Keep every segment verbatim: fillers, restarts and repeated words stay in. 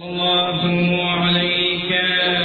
الله عليك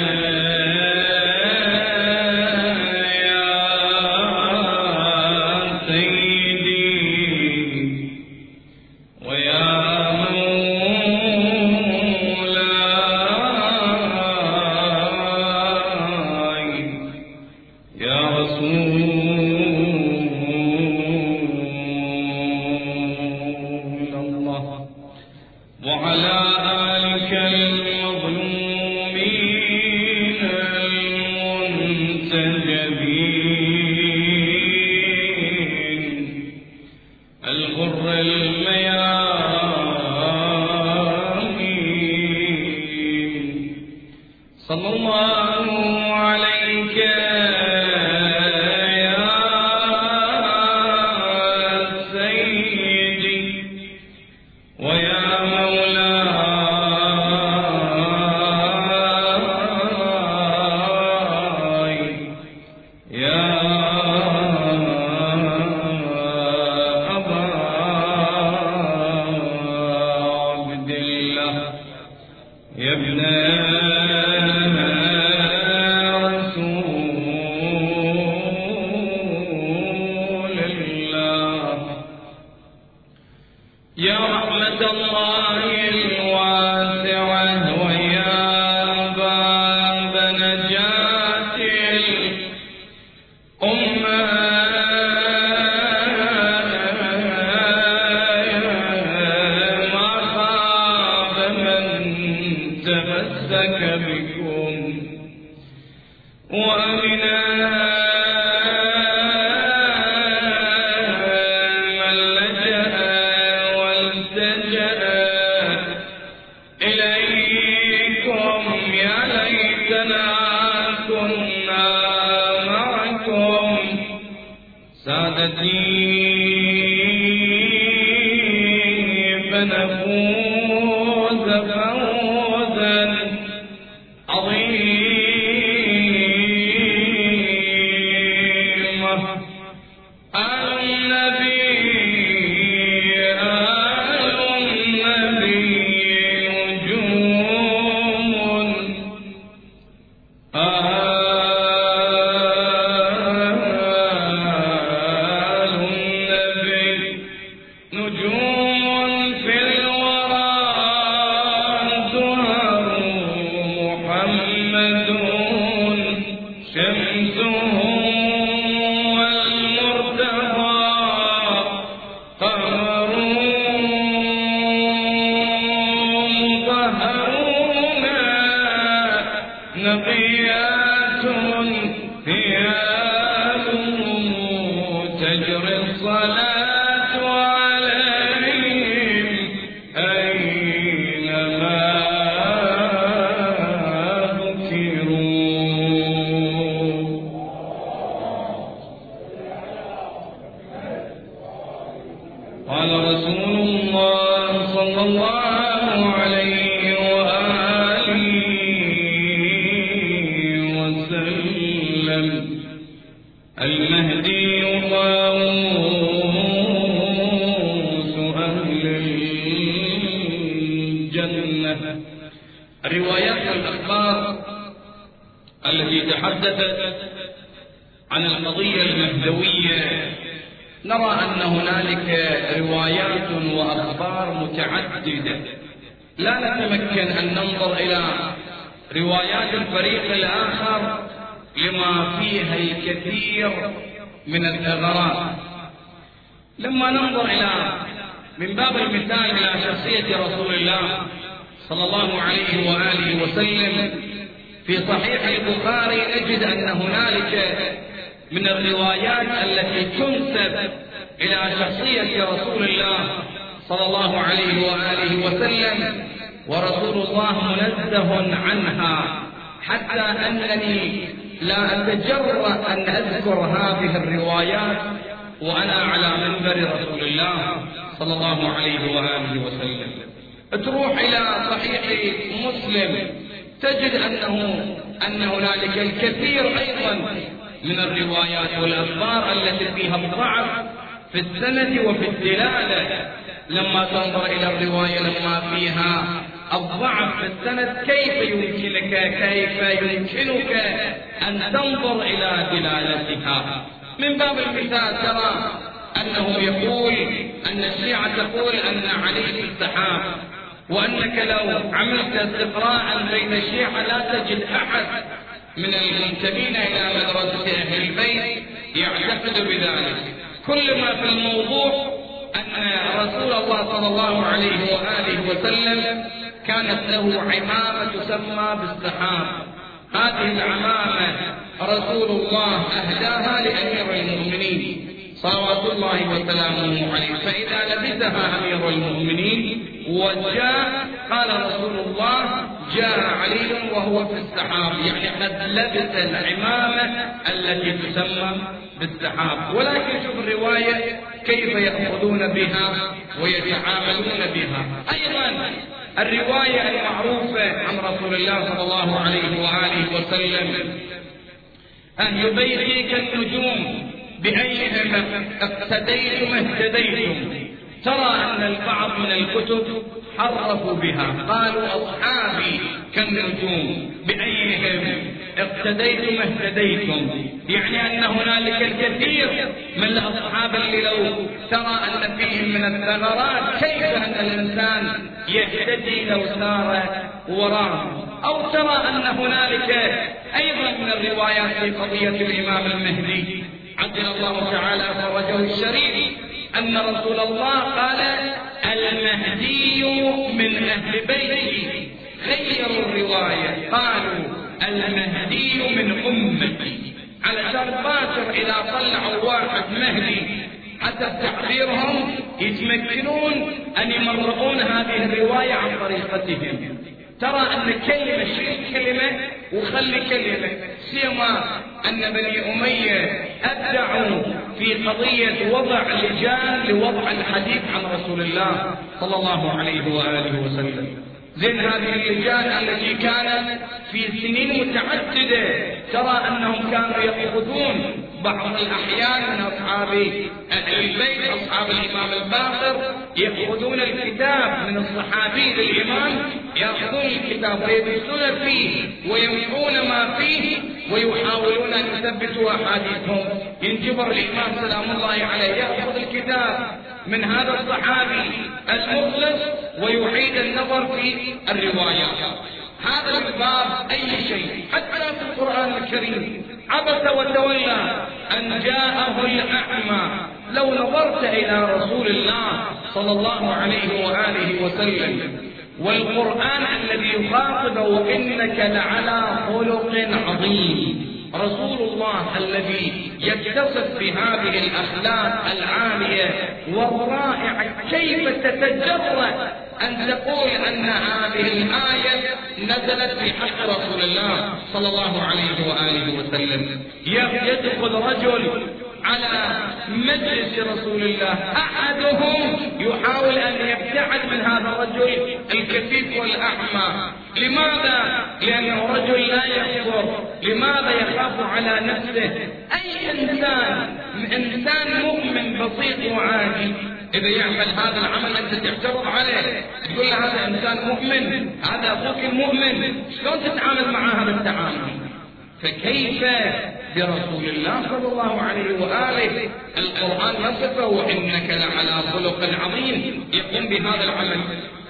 تجد أنه أن هنالك الكثير أيضا من الروايات والأخبار التي فيها الضعف في السند وفي الدلالة. لما تنظر إلى الرواية لما فيها الضعف في السند كيف يمكنك كيف يمكنك أن تنظر إلى دلالتها؟ من باب المثال ترى أنه يقول أن الشيعة تقول أن علي في السحاب، وأنك لو عملت استقراء بين الشيعة لا تجد أحد من المنتمين إلى مدرسة أهل البيت يعتقد بذلك. كل ما في الموضوع أن رسول الله صلى الله عليه وآله وسلم كانت له عمامة تسمى بالسحاب. هذه العمامة رسول الله أهداها لأمير المؤمنين صلوات الله وسلامه عليه، فإذا لبسها أمير المؤمنين وجاء قال رسول الله جاء علي وهو في السحاب، يعني قد لبس العمامة التي تسمى بالسحاب. ولكن شوف الرواية كيف يأخذون بها ويتعاملون بها. أيضا الرواية المعروفة عن رسول الله صلى الله عليه وآله وسلم أهل بيتي كالنجوم بأيهم اقتديتم اهتديتم. ترى أن البعض من الكتب حرفوا بها، قالوا أصحابي كالنجوم بأيهم اقتديتم اهتديتم، يعني أن هنالك الكثير من الأصحاب اللي لو ترى أن فيهم من الثغرات كيف أن الإنسان يهتدي لو سار وراءه. أو ترى أن هنالك أيضا من الروايات في قضية الإمام المهدي عجل الله تعالى فرجه الشريف أن رسول الله قال المهدي من أهل بيتي. غيروا الرواية قالوا المهدي من أمتي، علشان باكر إذا طلعوا واحد مهدي حسب تعبيرهم يتمكنون أن يمرقون هذه الرواية عن طريقتهم. ترى أن كلمة شيل كلمة وخلي كلمة، سيما أن بني أمية أبدعوا في قضية وضع لجان لوضع الحديث عن رسول الله صلى الله عليه وآله وسلم. زين هذه اللجان التي كانت في سنين متعددة ترى أنهم كانوا يأخذون بعض الأحيان من أصحاب أهل البيت أصحاب الإمام الباقر يأخذون الكتاب من الصحابي للإمام، يأخذون الكتاب ويدرسون فيه ويمحون ما فيه ويحاولون أن يثبتوا أحاديثهم. ينجبر الإمام سلام الله عليه يأخذ الكتاب من هذا الصحابي المخلص ويعيد النظر في الروايات. هذا الباب أي شيء حتى في القرآن الكريم عبس وتولى أن جاءه الأعمى. لو نظرت إلى رسول الله صلى الله عليه وآله وسلم والقرآن الذي يخاطبه إنك لعلى خلق عظيم، رسول الله الذي يتصف بهذه الأخلاق العالية والرائعة، كيف تتجرأ أن تقول أن هذه الآية نزلت في حق رسول الله صلى الله عليه وآله وسلم؟ يدخل رجل على مجلس رسول الله أحدهم يحاول أن يبتعد من هذا الرجل الكفيف والأعمى. لماذا؟ لأنه رجل لا يخبر. لماذا؟ يخاف على نفسه. أي إنسان إنسان مؤمن بسيط وعادي إذا يعمل هذا العمل أنت تعترض عليه، تقول له هذا إنسان مؤمن، هذا أخوك المؤمن، شلون تتعامل مع هذا التعامل؟ فكيف برسول الله صلى الله عليه وآله؟ القرآن يصفه إنك لعلى خلق عظيم، يقوم بهذا العمل.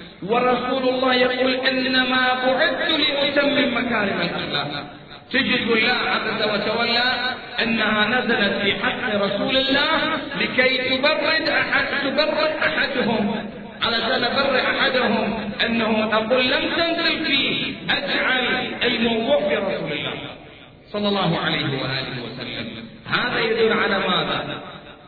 ورسول الله يقول إنما بعثت لأتمم مكارم الأخلاق. تجد الله عز وتولى أنها نزلت في حق رسول الله لكي تبرد أحد تبرد أحدهم، علشان أبرئ أحدهم أنه أقول لم تنزل فيه، أجعل الموضوع في رسول الله صلى الله عليه وآله وسلم. هذا يدل على ماذا؟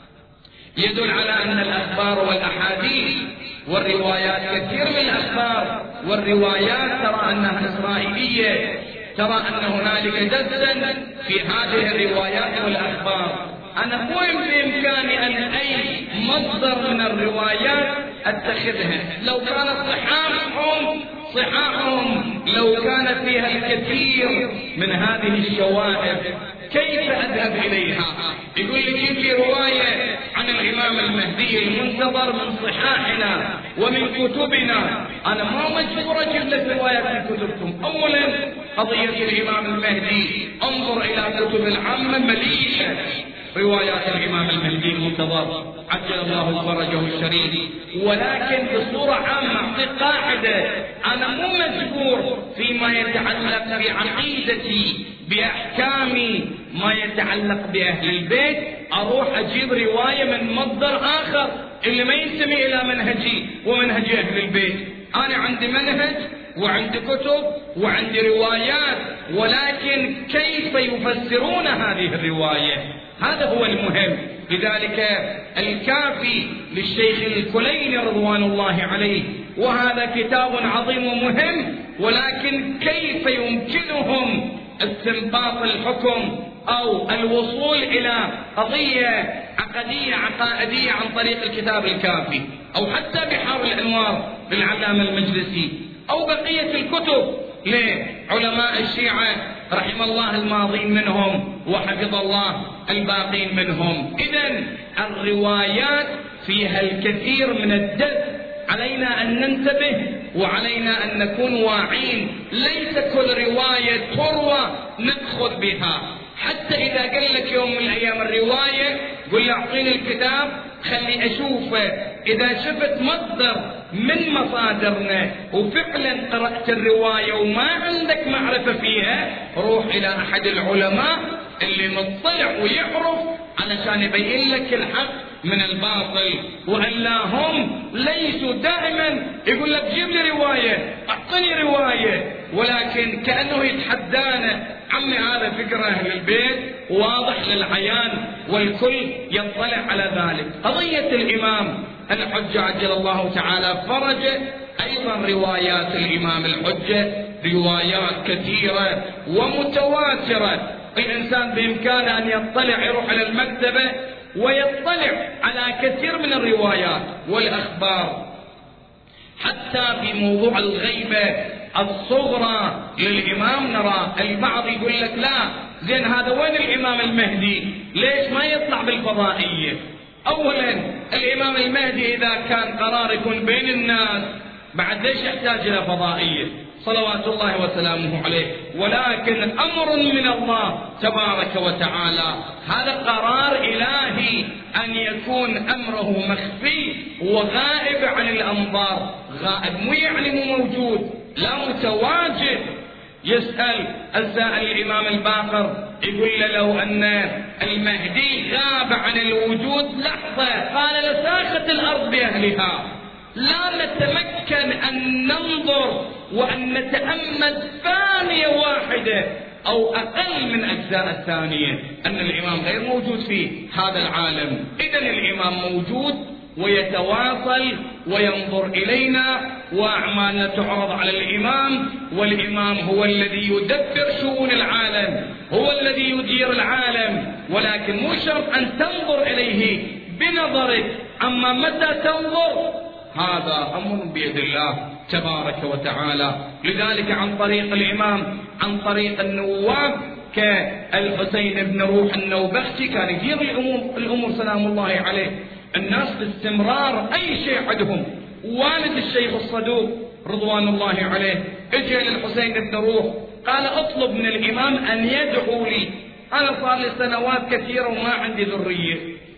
يدل على أن الأخبار والأحاديث والروايات، كثير من الأخبار والروايات ترى أنها إسرائيلية، ترى أن هنالك دسا في هذه الروايات والأخبار. أنا مو بإمكاني أن أي مصدر من الروايات أتخذها، لو كانت صحاحهم صحاحهم لو كان فيها الكثير من هذه الشواهد كيف أذهب إليها؟ يقول لي في رواية عن الإمام المهدي المنتظر من صحاحنا ومن كتبنا. أنا ما مجبور أجيب لك روايات من كتبكم. أولا قضية الإمام المهدي انظر إلى كتب العامة مليئة روايات الإمام المهدي المنتظر عجل الله فرجه الشريف، ولكن بصورة عامة أعطي قاعدة. أنا مو مجبور فيما يتعلق بعقيدتي بأحكامي ما يتعلق بأهل البيت أروح أجيب رواية من مصدر آخر اللي ما ينتمي إلى منهجي ومنهج أهل البيت. أنا عندي منهج وعندي كتب وعندي روايات، ولكن كيف يفسرون هذه الرواية هذا هو المهم. لذلك الكافي للشيخ الكليني رضوان الله عليه، وهذا كتاب عظيم ومهم، ولكن كيف يمكنهم استنباط الحكم أو الوصول إلى قضية عقدية عقائدية عن طريق الكتاب الكافي، أو حتى بحار الأنوار للعلامة المجلسي، أو بقية الكتب لعلماء الشيعة رحم الله الماضين منهم وحفظ الله الباقين منهم. إذن الروايات فيها الكثير من الدس، علينا أن ننتبه وعلينا أن نكون واعين. ليس كل رواية تروى نأخذ بها، حتى إذا قال لك يوم من الأيام الرواية قل له أعطيني الكتاب خلي أشوفه، إذا شفت مصدر من مصادرنا وفعلا قرأت الرواية وما عندك معرفة فيها روح إلى أحد العلماء اللي مطلع ويعرف علشان يبين لك الحق من الباطل. وإلا هم ليسوا دائما يقول لك جيب لي رواية أعطني رواية، ولكن كأنه يتحدانا عمي هذا فكرة أهل البيت واضح للعيان والكل يطلع على ذلك. قضية الإمام الحجة عجل الله تعالى فرجه، أيضا روايات الإمام الحجة روايات كثيرة ومتواترة. الإنسان بإمكانه أن يطلع يروح على المكتبة ويطلع على كثير من الروايات والأخبار. حتى في موضوع الغيبة الصغرى للإمام نرى البعض يقول لك لا زين هذا وين الإمام المهدي ليش ما يطلع بالفضائية؟ أولا الإمام المهدي إذا كان قرار يكون بين الناس بعد ليش يحتاج إلى فضائية صلوات الله وسلامه عليه؟ ولكن أمر من الله تبارك وتعالى، هذا قرار إلهي أن يكون أمره مخفي وغائب عن الأنظار. غائب مو يعني مو موجود، لا متواجد. يسأل السائل الإمام الباقر يقول له لو أن المهدي غاب عن الوجود لحظة قال لساخت الأرض بأهلها. لا نتمكن أن ننظر وأن نتأمل ثانية واحدة أو أقل من أجزاء الثانية أن الإمام غير موجود في هذا العالم. إذن الإمام موجود ويتواصل وينظر إلينا، وأعمالنا تعرض على الإمام، والإمام هو الذي يدبر شؤون العالم، هو الذي يدير العالم، ولكن مو شرط أن تنظر إليه بنظرك. أما متى تنظر هذا أمر بيد الله تبارك وتعالى. لذلك عن طريق الإمام عن طريق النواب كالحسين بن روح النوبختي كان يدير الأمور, الأمور سلام الله عليه. الناس باستمرار أي شيء عندهم. والد الشيخ الصدوق رضوان الله عليه اجى للحسين بن روح قال اطلب من الإمام أن يدعو لي، أنا صار لي سنوات كثيرة وما عندي ذرية.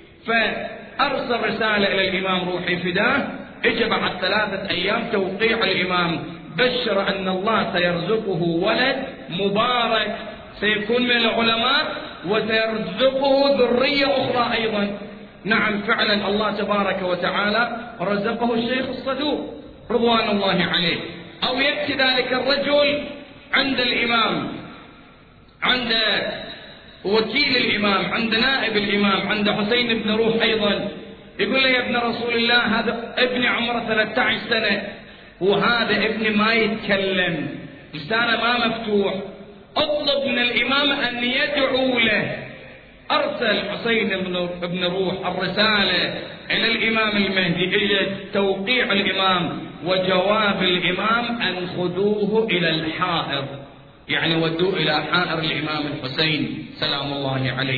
فأرسل رسالة إلى الإمام روحي فداه. اجى بعد ثلاثة أيام توقيع الإمام بشر أن الله سيرزقه ولد مبارك سيكون من العلماء وسيرزقه ذرية أخرى أيضا. نعم فعلا الله تبارك وتعالى رزقه الشيخ الصدوق رضوان الله عليه. أو يأتي ذلك الرجل عند الإمام، عند وكيل الإمام، عند نائب الإمام، عند حسين بن روح أيضا، يقول له يا ابن رسول الله هذا ابني عمره ثلاثة عشر سنة وهذا ابني ما يتكلم لسانه ما مفتوح، اطلب من الإمام أن يدعو له. أرسل حسين بن روح الرسالة إلى الإمام المهدي، إجت توقيع الإمام وجواب الإمام أن خذوه إلى الحائر، يعني ودوه إلى حائر الإمام الحسين سلام الله عليه.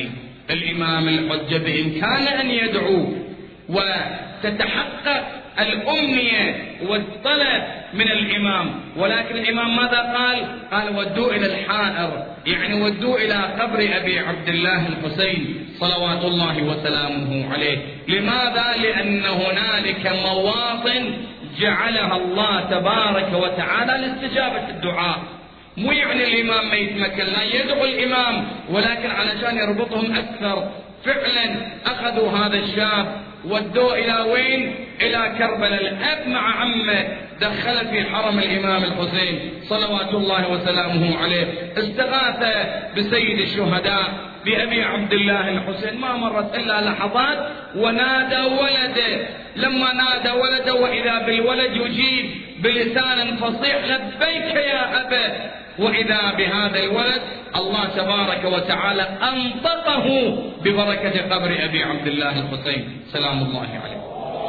الإمام الحجة بإمكانه أن يدعو وتتحقق الأمنية والطلب من الإمام، ولكن الإمام ماذا قال؟ قال ودوا إلى الحائر، يعني ودوا إلى قبر أبي عبد الله الحسين صلوات الله وسلامه عليه. لماذا؟ لأن هنالك مواطن جعلها الله تبارك وتعالى لاستجابة الدعاء. مو يعني الإمام ما يتمكن، لا، يدعو الإمام، ولكن علشان يربطهم أكثر. فعلا أخذوا هذا الشاب ودوه إلى وين؟ إلى كربلاء. الأب مع عمه دخل في حرم الإمام الحسين صلوات الله وسلامه عليه، استغاث بسيد الشهداء بأبي عبد الله الحسين. ما مرت إلا لحظات ونادى ولده. لما نادى ولده وإذا بالولد يجيب بلسان فصيح لبيك يا أبا، وإذا بهذا الولد الله تبارك وتعالى أنطقه ببركة قبر أبي عبد الله الحسين سلام الله عليه.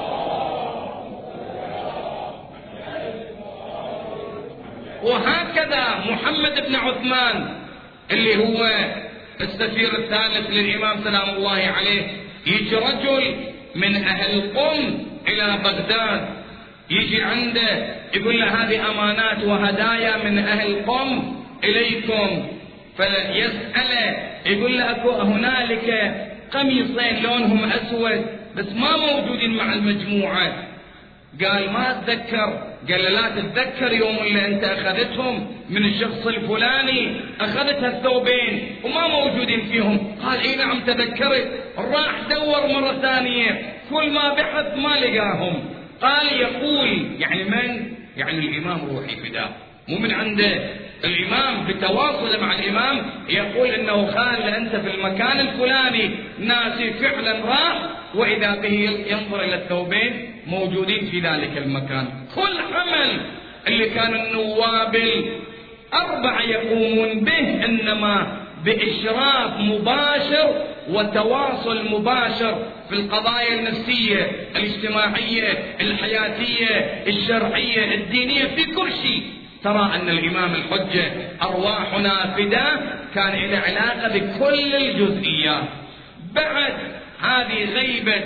وهكذا محمد بن عثمان اللي هو السفير الثالث للإمام سلام الله عليه، يجي رجل من أهل قم إلى بغداد، يجي عنده يقول له هذه أمانات وهدايا من أهل قم إليكم، فيسأله يقول له أكو هنالك قميصين لونهم أسود بس ما موجودين مع المجموعة. قال ما أتذكر. قال له لا تتذكر يوم اللي أنت أخذتهم من الشخص الفلاني، أخذت الثوبين وما موجودين فيهم. قال إيه نعم تذكرت. راح دور مرة ثانية، كل ما بحث ما لقاهم. قال يقول يعني من؟ يعني الإمام روحي فداه، مو من عنده. الإمام بتواصل مع الإمام يقول إنه خال أنت في المكان الفلاني، ناسي فعلا راح وإذا به ينظر إلى الثوبين موجودين في ذلك المكان. كل عمل اللي كانوا النواب الأربعة يقومون به إنما بإشراف مباشر وتواصل مباشر في القضايا النفسية الاجتماعية الحياتية الشرعية الدينية في كل شيء. ترى أن الإمام الحجة أرواحنا فداه كان له علاقة بكل الجزئيات. بعد هذه غيبة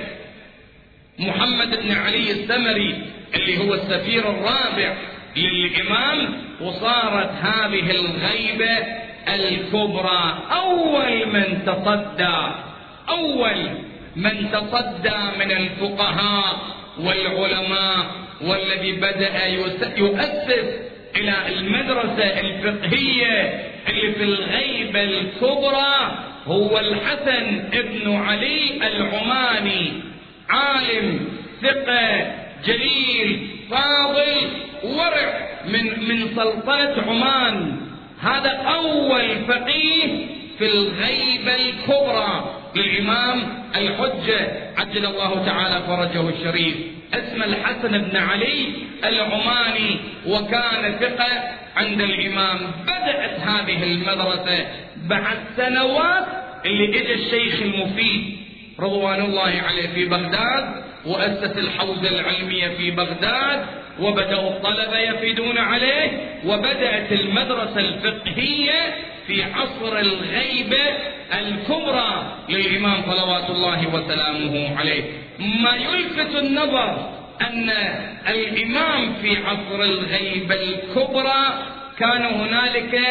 محمد بن علي السمري اللي هو السفير الرابع للإمام، وصارت هذه الغيبة الكبرى. أول من تصدى أول من تصدى من الفقهاء والعلماء والذي بدأ يؤسس إلى المدرسة الفقهية اللي في الغيبة الكبرى هو الحسن ابن علي العماني، عالم ثقة جليل فاضل ورع من من سلطنة عمان. هذا أول فقيه في الغيبة الكبرى للإمام الحجة عجل الله تعالى فرجه الشريف. اسم الحسن بن علي العماني، وكان ثقة عند الإمام. بدأت هذه المدرسة بعد سنوات اللي اجى الشيخ المفيد رضوان الله عليه في بغداد، وأسس الحوزة العلمية في بغداد، وبدأوا الطلبة يفيدون عليه، وبدأت المدرسة الفقهية في عصر الغيبة الكبرى للإمام صلوات الله وسلامه عليه. ما يلفت النظر أن الإمام في عصر الغيبة الكبرى كان هنالك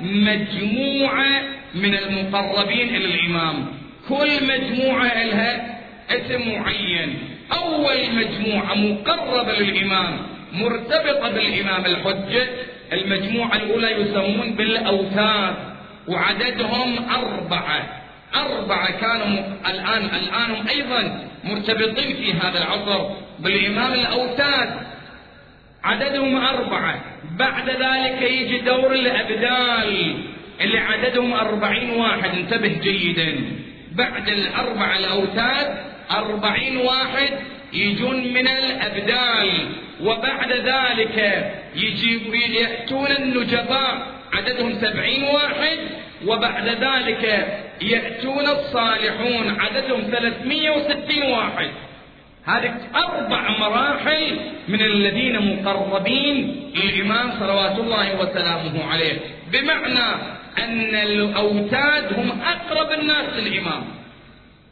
مجموعة من المقربين إلى الإمام، كل مجموعة لها اسم معين. أول مجموعة مقربة للإمام مرتبطة بالإمام الحجة، المجموعة الأولى يسمون بالأوتاد، وعددهم أربعة أربعة كانوا الآن الآن هم أيضا مرتبطين في هذا العصر بالإمام الأوتاد، عددهم أربعة. بعد ذلك يجي دور الأبدال اللي عددهم أربعين واحد، انتبه جيدا. بعد الأربعة الأوتاد أربعين واحد يجون من الأبدال، وبعد ذلك يجيب يأتون النجباء عددهم سبعين واحد، وبعد ذلك يأتون الصالحون عددهم ثلاثمائة وستين واحد. هذه أربع مراحل من الذين مقربين للإمام صلوات الله وسلامه عليه، بمعنى أن الأوتاد هم أقرب الناس للإمام،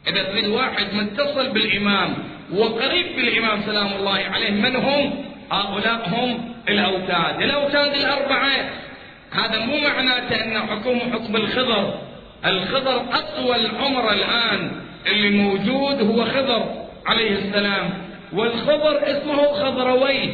إذا تريد واحد متصل بالإمام وقريب بالإمام سلام الله عليه، من هم؟ هؤلاء هم الأوتاد. الأوتاد الأربعة هذا مو معناته أن حكم حكم الخضر. الخضر أطول عمر الآن اللي موجود هو خضر عليه السلام، والخضر اسمه خضرويه.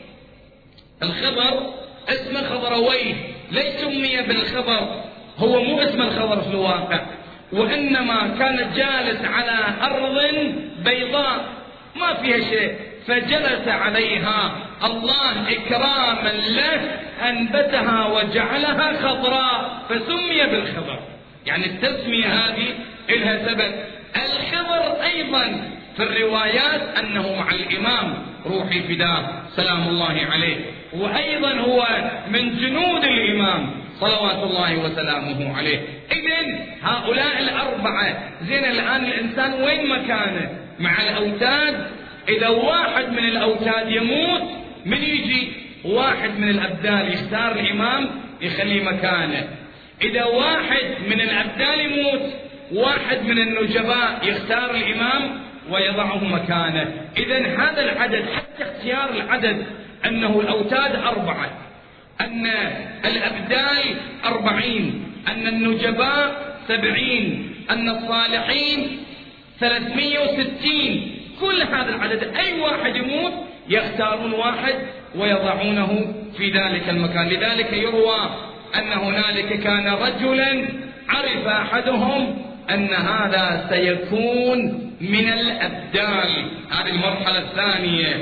الخضر اسمه خضرويه، ليش سمي بالخضر؟ هو مو اسم الخضر في الواقع، وإنما كان جالس على أرض بيضاء ما فيها شيء، فجلس عليها الله إكراما له أنبتها وجعلها خضراء فسمي بالخضر. يعني التسمية هذه لها سبب. الخضر أيضا في الروايات أنه مع الإمام روحي فداه سلام الله عليه، وأيضا هو من جنود الإمام صلوات الله وسلامه عليه. إذن هؤلاء الأربعة زين الآن الإنسان وين مكانه مع الأوتاد؟ إذا واحد من الأوتاد يموت من يجي؟ واحد من الأبدال يختار الإمام يخلي مكانه. إذا واحد من الأبدال يموت واحد من النجباء يختار الإمام ويضعه مكانه. إذن هذا العدد، حتى اختيار العدد أنه الأوتاد أربعة، أن الأبدال أربعين، أن النجباء سبعين، أن الصالحين ثلاثمائة وستين، كل هذا العدد أي واحد يموت يختارون واحد ويضعونه في ذلك المكان. لذلك يروى أن هنالك كان رجلا عرف أحدهم أن هذا سيكون من الأبدال، هذه المرحلة الثانية،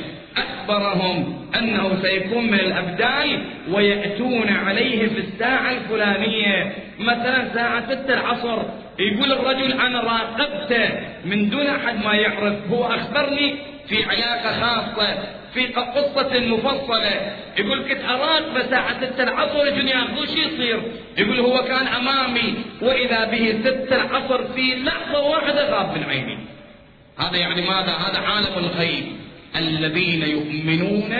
أخبرهم أنه سيكون من الأبدال ويأتون عليه في الساعة الفلانية، مثلا ساعة ستة العصر. يقول الرجل أنا راقبته من دون أحد ما يعرف، هو أخبرني في علاقة خاصة في قصة مفصلة، يقول كنت أراقبه ساعة ستة العصر يجون ياخذوه شو يصير؟ يقول هو كان أمامي وإذا به ستة العصر في لحظة واحدة غاب من عيني. هذا يعني ماذا؟ هذا عالم الغيب، الذين يؤمنون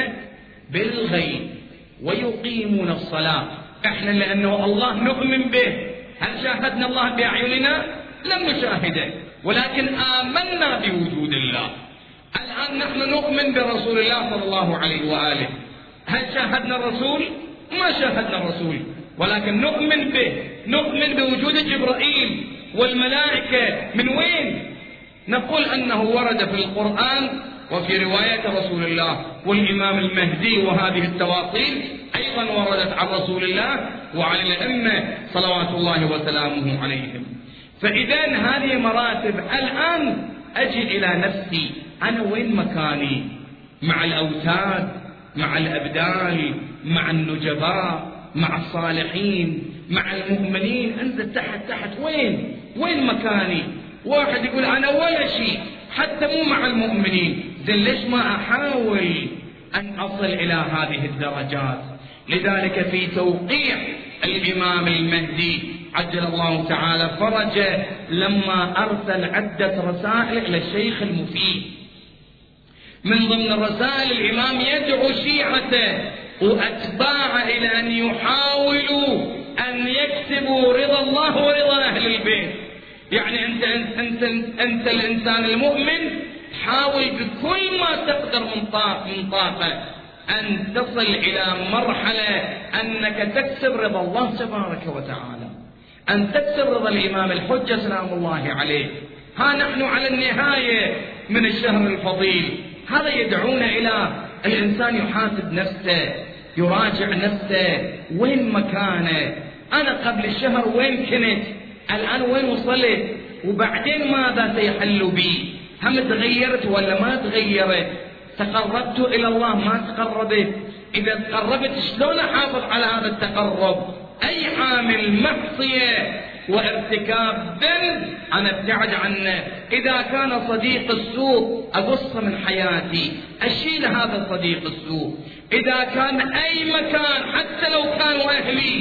بالغيب ويقيمون الصلاة. احنا لأنه الله نؤمن به، هل شاهدنا الله بأعيننا؟ لم نشاهده، ولكن آمنا بوجود الله. الآن نحن نؤمن برسول الله صلى الله عليه وآله، هل شاهدنا الرسول؟ ما شاهدنا الرسول، ولكن نؤمن به، نؤمن بوجود جبرائيل والملائكة. من وين؟ نقول أنه ورد في القرآن وفي رواية رسول الله، والإمام المهدي وهذه التواصيل أيضا وردت عن رسول الله وعن الأئمة صلوات الله وسلامه عليهم. فإذا هذه مراتب. الآن أجي إلى نفسي، أنا وين مكاني مع الأوتاد، مع الأبدال، مع النجباء، مع الصالحين، مع المؤمنين؟ أنزل تحت تحت، وين وين مكاني؟ واحد يقول أنا ولا شيء، حتى مو مع المؤمنين. زين ليش ما أحاول أن أصل إلى هذه الدرجات؟ لذلك في توقيع الإمام المهدي عجل الله تعالى فرجه لما أرسل عدة رسائل إلى الشيخ المفيد، من ضمن الرسائل الإمام يدعو شيعته وأتباعه إلى أن يحاولوا أن يكسبوا رضا الله ورضا أهل البيت. يعني أنت, أنت, أنت, أنت الإنسان المؤمن حاول بكل ما تقدر من طاقة أن تصل إلى مرحلة أنك تكسب رضا الله تبارك وتعالى، أن تكسب رضا الإمام الحجة سلام الله عليه. ها نحن على النهاية من الشهر الفضيل، هذا يدعونا إلى الإنسان يحاسب نفسه، يراجع نفسه، وين مكانه؟ أنا قبل الشهر وين كنت؟ الآن وين وصلت؟ وبعدين ماذا سيحل بي؟ هم تغيرت ولا ما تغيرت؟ تقربت إلى الله ما تقربت؟ إذا تقربت شلون أحافظ على هذا التقرب؟ أي عامل معصية وارتكاب ذنب أنا ابتعد عنه. إذا كان صديق السوء أقص من حياتي، أشيل هذا صديق السوء. إذا كان أي مكان حتى لو كانوا أهلي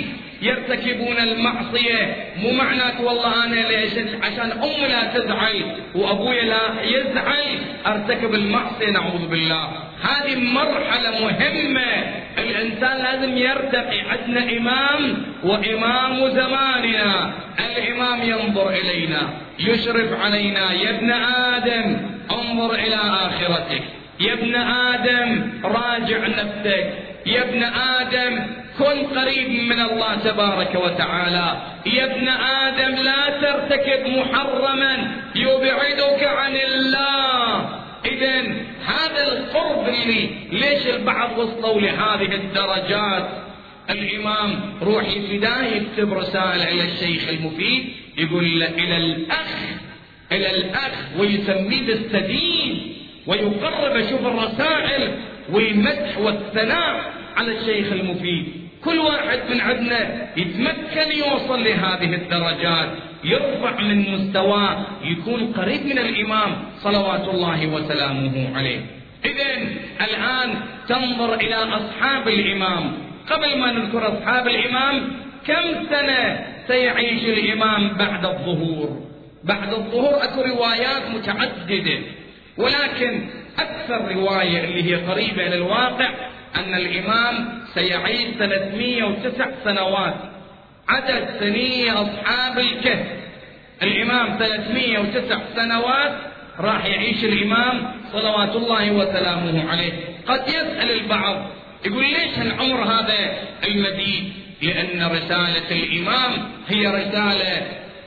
يرتكبون المعصية، مو معناته والله أنا ليش عشان أمي لا تزعل وأبوي لا يزعل أرتكب المعصية، نعوذ بالله. هذه مرحلة مهمة الإنسان لازم يرتقي. عندنا إمام وإمام زماننا، الإمام ينظر إلينا يشرف علينا، يا ابن آدم انظر إلى آخرتك، يا ابن آدم راجع نفسك، يا ابن آدم كن قريب من الله تبارك وتعالى، يا ابن آدم لا ترتكب محرما يبعدك عن الله. إذن هذا القرب اللي ليش البعض وصلوا لهذه الدرجات. الإمام روحي فداه يكتب رسالة إلى الشيخ المفيد يقول له إلى الأخ إلى الأخ ويسميه بالسديد ويقرب، شوف الرسائل والمدح والثناء على الشيخ المفيد. كل واحد من عندنا يتمكن يوصل لهذه الدرجات، يرفع من مستواه، يكون قريب من الإمام صلوات الله وسلامه عليه. إذن الآن تنظر إلى أصحاب الإمام. قبل ما نذكر أصحاب الإمام، كم سنة سيعيش الإمام بعد الظهور؟ بعد الظهور أكو روايات متعددة، ولكن أكثر رواية اللي هي قريبة إلى الواقع أن الإمام سيعيش ثلاثمئة وتسع سنوات. عدد سني أصحاب الكهف الإمام ثلاثمئة وتسع سنوات راح يعيش الإمام صلوات الله وسلامه عليه. قد يسأل البعض يقول ليش العمر هذا المديد؟ لأن رسالة الإمام هي رسالة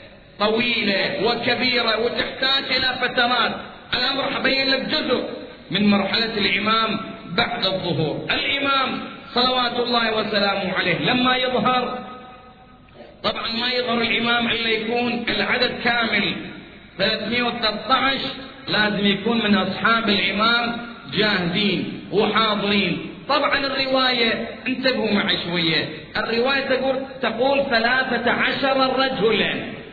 طويلة وكبيرة وتحتاج إلى فترات. الأمر حبين لك جزء من مرحلة الإمام بعد الظهور. الإمام صلوات الله وسلامه عليه لما يظهر، طبعا ما يظهر الإمام إلا يكون العدد كامل ثلاثمئة وثلاثة عشر، لازم يكون من أصحاب الإمام جاهزين وحاضرين. طبعا الرواية انتبهوا معي شوية، الرواية تقول تقول ثلاثة عشر رجلا،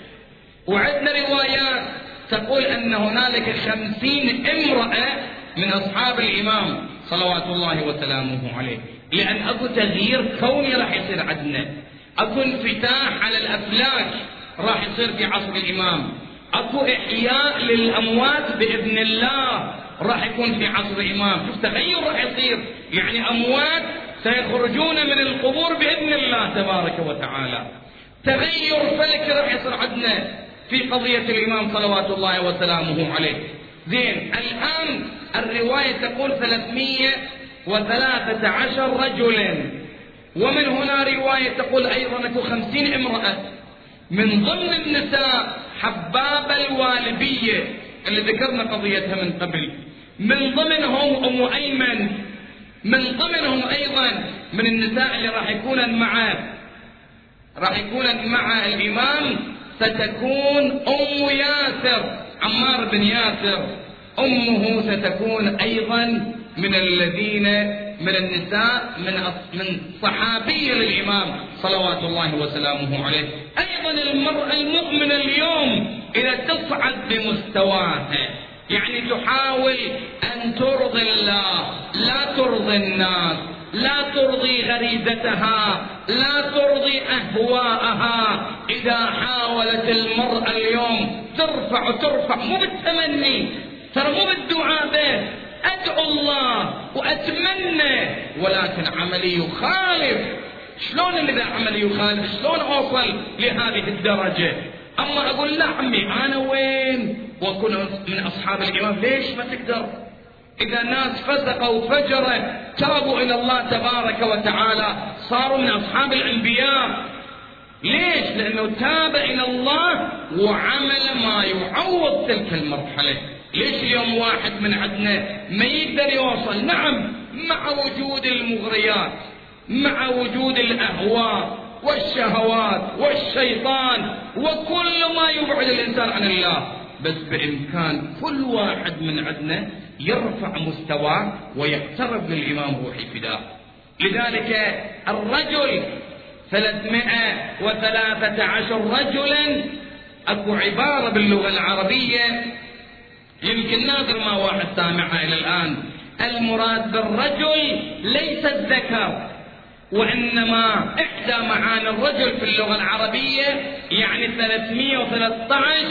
وعندنا روايات تقول أن هنالك خمسين امرأة من أصحاب الإمام صلوات الله وسلامه عليه. لأن أكو تغيير كوني راح يصير عندنا، أكو انفتاح على الأفلاك راح يصير في عصر الإمام، أكو إحياء للأموات بإذن الله راح يكون في عصر الإمام. شوف تغير راح يصير، يعني أموات سيخرجون من القبور بإذن الله تبارك وتعالى. تغير فلك راح يصير عندنا في قضية الإمام صلوات الله وسلامه عليه. زين، الآن الرواية تقول ثلاثمئة وثلاثة عشر رجلا، ومن هنا رواية تقول أيضا أكو خمسين امرأة. من ضمن النساء حبابة الوالبية اللي ذكرنا قضيتها من قبل، من ضمنهم أم أيمن، من ضمنهم أيضا من النساء اللي راح يكون مع راح يكون مع الإمام ستكون أم ياسر، عمار بن ياسر. أمه ستكون أيضا من الذين من النساء من من صحابية للإمام صلوات الله وسلامه عليه. أيضا المرأة المؤمنة اليوم إذا تصعد بمستواها، يعني تحاول أن ترضي الله لا ترضي الناس، لا ترضي غريزتها، لا ترضي أهواءها. إذا حاولت المرأة اليوم ترفع ترفع مو بالتمني، ترى مو بالدعاء به، أدعو الله وأتمنى، ولكن عملي يخالف. شلون اللي ذا عملي يخالف؟ شلون أوصل لهذه الدرجة؟ أما أقول لا عمي أنا وين وأكون من أصحاب الإمام، ليش ما تقدر؟ إذا الناس فسقوا وفجروا تابوا إلى الله تبارك وتعالى صاروا من أصحاب الأنبياء. ليش؟ لأنه تاب إلى الله وعمل ما يعوض تلك المرحلة. ليش اليوم واحد من عندنا ما يقدر يوصل؟ نعم، مع وجود المغريات، مع وجود الأهواء والشهوات والشيطان وكل ما يبعد الإنسان عن الله، بس بإمكان كل واحد من عندنا يرفع مستواه ويقترب للإمام روحي فداه. لذلك الرجل ثلاثمائة وثلاثة عشر رجلا. أكو عبارة باللغة العربية يمكن نادر ما واحد سامعها إلى الآن، المراد بالرجل ليس الذكر، وإنما إحدى معاني الرجل في اللغة العربية يعني ثلاثمئة وثلاثة عشر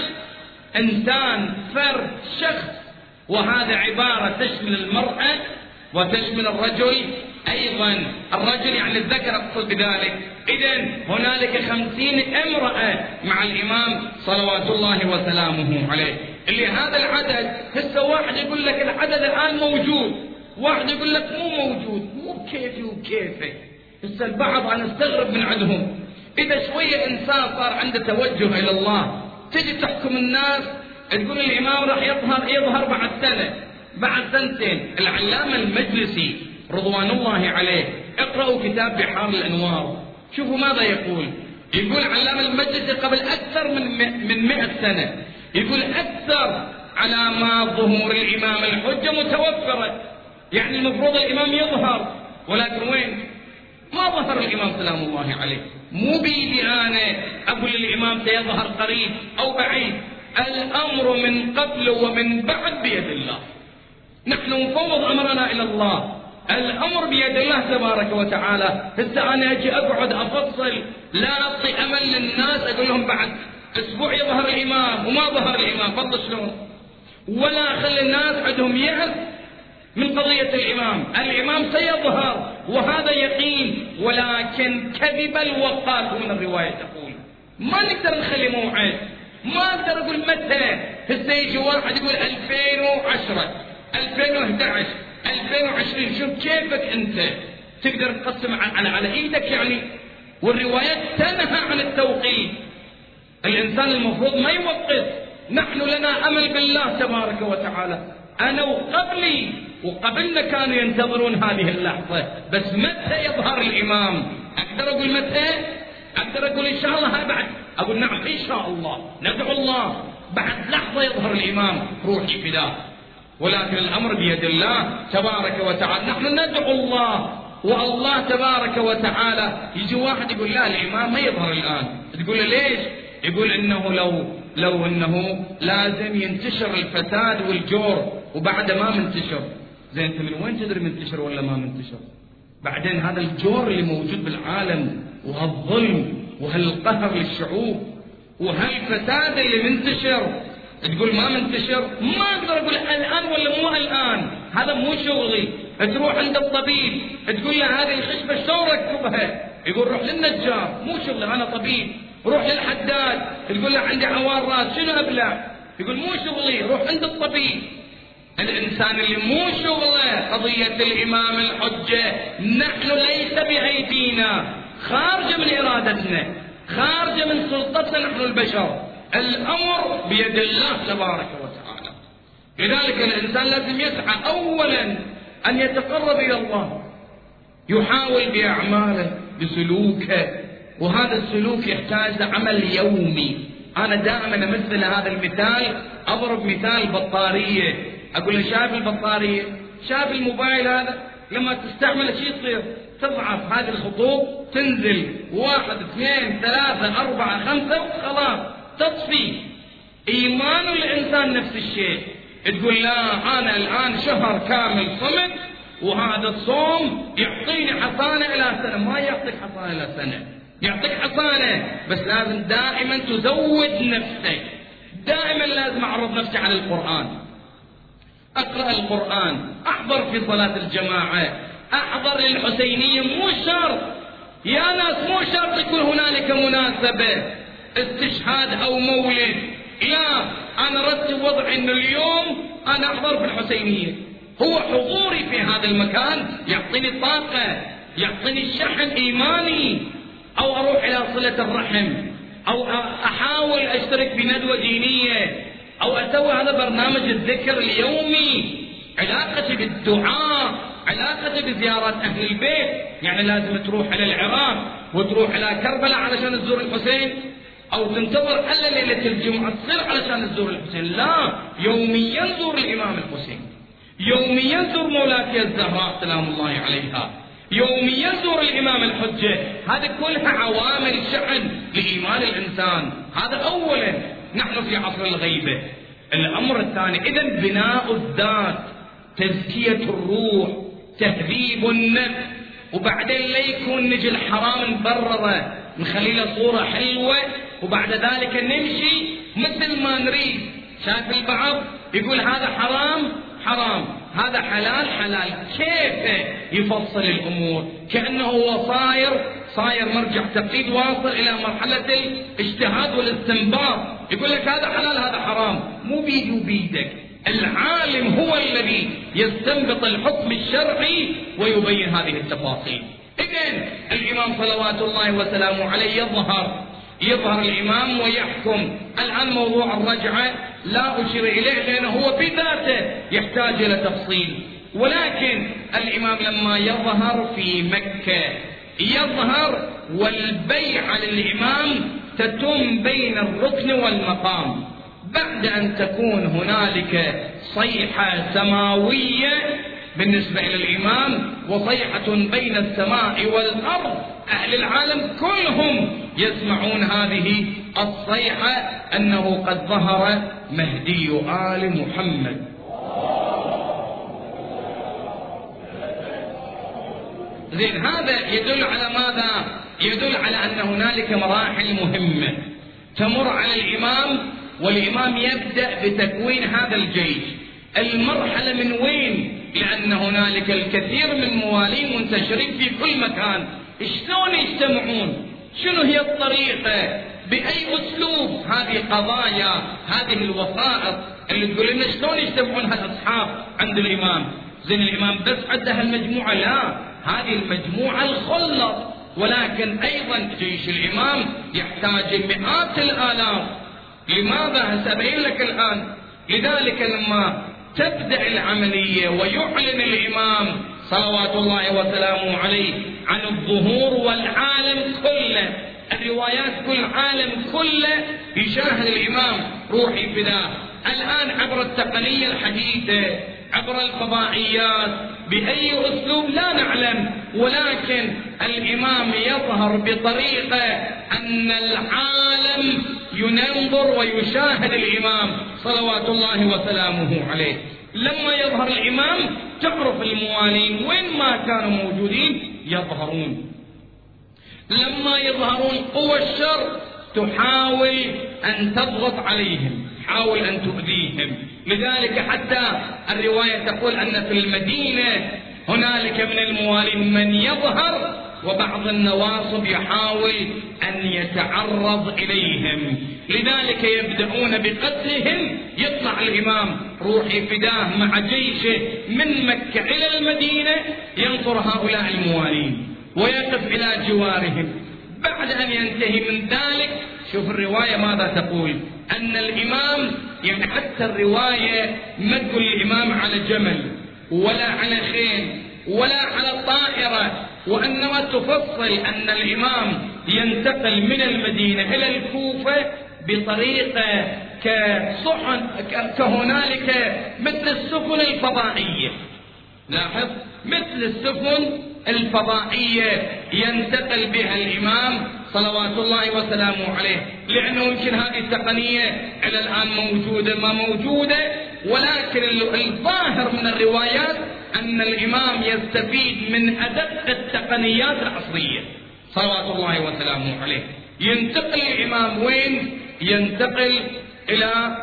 إنسان، فرد، شخص، وهذا عبارة تشمل المرأة وتشمل الرجل أيضا. الرجل يعني الذكر أقصد بذلك. إذن هنالك خمسين امرأة مع الإمام صلوات الله وسلامه عليه. اللي هذا العدد هسه واحد يقول لك العدد الآن موجود، واحد يقول لك مو موجود، مو بكيفي وكيفي. هسه البعض أنا استغرب من عندهم، إذا شوية إنسان صار عنده توجه إلى الله تجي تحكم الناس تقول الإمام راح يظهر يظهر بعد سنة بعد سنتين. العلامة المجلسي رضوان الله عليه، اقرأوا كتاب بحار الأنوار شوفوا ماذا يقول. يقول علامة المجلسي قبل أكثر من من مئة سنة يقول أكثر علامات ظهور الإمام الحجة متوفرة، يعني المفروض الإمام يظهر، ولكن وين؟ ما ظهر الإمام سلام الله عليه. مو بيدي أنا أقول الإمام سيظهر قريب أو بعيد، الأمر من قبل ومن بعد بيد الله. نحن نفوض أمرنا إلى الله، الأمر بيد الله تبارك وتعالى. هسه أنا أجي أقعد أفصل لا أعطي أمل للناس أقول لهم بعد أسبوع يظهر الإمام وما ظهر الإمام، فضل شلون؟ ولا أخلي الناس عندهم يأس من قضية الإمام. الإمام سيظهر وهذا يقين، ولكن كذب الوقاتون الرواية تقول. ما نقدر نخلي موعد، ما أقدر أقول متى. هسه يجي واحد يقول ألفين وعشرة ألفين وأحد عشر ألفين وعشرين، شوف كيفك أنت تقدر تقسم على على إيدك يعني. والروايات تنهى عن التوقيت، الإنسان المفروض ما يوقف. نحن لنا أمل بالله تبارك وتعالى. أنا وقبلي وقبلنا كانوا ينتظرون هذه اللحظة، بس متى يظهر الإمام؟ أقدر أقول متى؟ أقدر أقول إن شاء الله بعد، أقول نعم إن شاء الله ندعو الله بعد لحظة يظهر الإمام روحي فداه. ولكن الأمر بيد الله تبارك وتعالى. نحن ندعو الله والله تبارك وتعالى. يجي واحد يقول لا الإمام ما يظهر الآن، تقول له ليش؟ يقول إنه لو لو إنه لازم ينتشر الفساد والجور وبعد ما منتشر. زين أنت من وين تدري منتشر ولا ما منتشر؟ بعدين هذا الجور اللي موجود بالعالم وهالظلم وهالقهر للشعوب وهالفساد اللي منتشر تقول ما منتشر؟ ما أقدر أقول الآن ولا مو الآن، هذا مو شغلي. تروح عند الطبيب تقول له هذه الخشبة شلون ركبها؟ يقول روح للنجار. مو شغلي أنا طبيب. روح للحداد تقول له عندي عوار راس شنو أبلع؟ يقول مو شغلي، روح عند الطبيب. الإنسان اللي مو شغله قضية الإمام الحجة نحن ليس بأيدينا، خارجة من إرادتنا، خارجة من سلطتنا نحن البشر. الأمر بيد الله تبارك وتعالى. لذلك الإنسان لازم يسعى أولا أن يتقرب إلى الله، يحاول بأعماله بسلوكه، وهذا السلوك يحتاج لعمل يومي. أنا دائما أمثل هذا المثال، أضرب مثال بطارية. أقول له شايف البطارية، شايف الموبايل هذا لما تستعمله شو يصير؟ تضعف هذه الخطوط تنزل، واحد اثنين ثلاثة أربعة خمسة وخلاص تطفي. إيمان الإنسان نفس الشيء. تقول لا أنا الآن شهر كامل صمت وهذا الصوم يعطيني حصانة إلى سنة. ما يعطيك حصانة إلى سنة، يعطيك حصانة بس لازم دائما تزود نفسك. دائما لازم أعرض نفسي على القرآن، أقرأ القرآن، أحضر في صلاة الجماعة، أحضر للحسينية. مو شرط يا ناس، مو شرط يكون هنالك مناسبة استشهاد أو مولد. لا، أنا رتب وضعي إن اليوم أنا أحضر في الحسينية. هو حضوري في هذا المكان يعطيني طاقة، يعطيني شحن إيماني. أو أروح إلى صلة الرحم، أو أحاول أشترك في ندوة دينية، أو أسوي هذا برنامج الذكر اليومي. علاقتي بالدعاء، علاقتي بزيارات أهل البيت. يعني لازم تروح إلى العراق وتروح إلى كربلاء علشان تزور الحسين، أو تنتظر إلا ليلة الجمعة تصير علشان تزور الحسين. لا، يوميا زور الإمام الحسين، يوميا زور مولاتي الزهراء سلام الله عليها، يوميا زور الإمام الحجة. هذه كلها عوامل شحن لإيمان الإنسان. هذا أولا. نحن في عصر الغيبة. الأمر الثاني إذن بناء الذات، تزكية الروح، تهذيب النفس. وبعدين لا يكون نجي الحرام نبرره نخلي له صورة حلوة وبعد ذلك نمشي مثل ما نريد. شايف البعض يقول هذا حرام حرام، هذا حلال حلال، كيف يفصل الأمور كأنه هو صاير صاير مرجع تقليد واصل إلى مرحلة الاجتهاد والاستنباط. يقول لك هذا حلال هذا حرام، مو بيدي وبيدك. العالم هو الذي يستنبط الحكم الشرعي ويبين هذه التفاصيل. إذن الإمام صلوات الله وسلامه عليه يظهر يظهر الإمام ويحكم. الآن موضوع الرجعة لا أشير إليه لأنه هو بذاته يحتاج إلى تفصيل، ولكن الإمام لما يظهر في مكة يظهر والبيعة للإمام تتم بين الركن والمقام بعد أن تكون هنالك صيحة سماوية بالنسبة إلى الإمام وصيحة بين السماء والأرض. أهل العالم كلهم يسمعون هذه الصيحة أنه قد ظهر مهدي آل محمد. زين، هذا يدل على ماذا؟ يدل على أن هنالك مراحل مهمة تمر على الإمام، والإمام يبدأ بتكوين هذا الجيش. المرحلة من وين؟ لأن هنالك الكثير من موالين منتشرين في كل مكان. شلون يجتمعون؟ شنو هي الطريقة؟ بأي أسلوب؟ هذه قضايا، هذه الوسائط اللي تقول لنا شلون يجتمعون هالأصحاب عند الإمام. زين، الإمام بس عنده هالمجموعة؟ لا، هذه المجموعة الخلط، ولكن أيضا جيش الإمام يحتاج مئات الآلاف. لماذا؟ سأبين لك الآن. لذلك لما تبدأ العملية ويعلن الإمام صلوات الله وسلامه عليه عن الظهور والعالم كله، الروايات كل عالم كله يشاهد الإمام روحي فداه. الآن عبر التقنية الحديثة، عبر الفضائيات، بأي أسلوب لا نعلم، ولكن الإمام يظهر بطريقة أن العالم ينظر ويشاهد الإمام صلوات الله وسلامه عليه. لما يظهر الإمام تعرف الموالين وين ما كانوا موجودين يظهرون. لما يظهرون قوى الشر تحاول أن تضغط عليهم، حاول أن تؤذيهم. لذلك حتى الرواية تقول أن في المدينة هنالك من الموالين من يظهر وبعض النواصب يحاول أن يتعرض إليهم، لذلك يبدأون بقتلهم. يطلع الإمام روحي فداه مع جيشه من مكة إلى المدينة ينصر هؤلاء الموالين ويقف إلى جوارهم. بعد أن ينتهي من ذلك، شوف الرواية ماذا تقول، أن الإمام يعني حتى الرواية ما تقول الإمام على جمل ولا على خيل ولا على طائرة، وإنما تفصل أن الإمام ينتقل من المدينة إلى الكوفة بطريقة كصحن كهنالك مثل السفن الفضائية. لاحظ، مثل السفن الفضائية ينتقل بها الإمام صلوات الله وسلامه عليه، لأنه يمكن هذه التقنية إلى الآن موجودة ما موجودة، ولكن الظاهر من الروايات أن الإمام يستفيد من أدق التقنيات العصرية صلوات الله وسلامه عليه. ينتقل الإمام وين؟ ينتقل إلى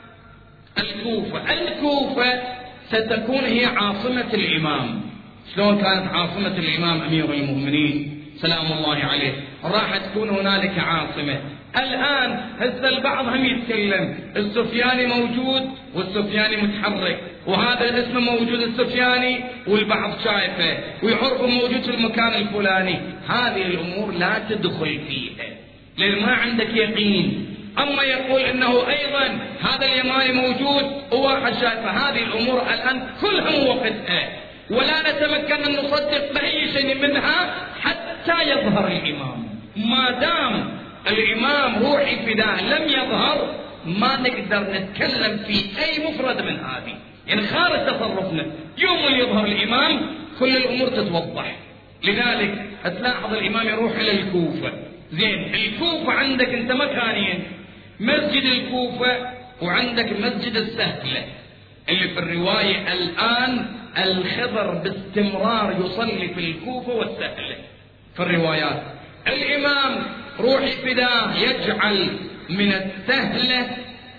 الكوفة. الكوفة ستكون هي عاصمة الإمام. شلون كانت عاصمة الإمام أمير المؤمنين سلام الله عليه؟ راح تكون هنالك عاصمة. الآن هسه البعض هم يتكلم السفياني موجود والسفياني متحرك، وهذا الاسم موجود السفياني والبعض شايفه ويعرفه موجود في المكان الفلاني. هذه الأمور لا تدخل فيها لأن ما عندك يقين. أما يقول إنه أيضا هذا اليماني موجود وواحد شايفه، هذه الأمور الآن كلها وقتها، ولا نتمكن أن نصدق بأي شيء منها حتى يظهر الإمام. ما دام الإمام روحي فداه لم يظهر ما نقدر نتكلم في أي مفرد من هذه، يعني خارج تصرفنا. يوم اللي يظهر الإمام كل الأمور تتوضح. لذلك تلاحظ الإمام يروح إلى الكوفة. زين، الكوفة عندك أنت مكانين، مسجد الكوفة وعندك مسجد السهلة اللي في الرواية الآن الخضر باستمرار يصلي في الكوفة والسهلة في الروايات. الإمام روحي فداه يجعل من السهلة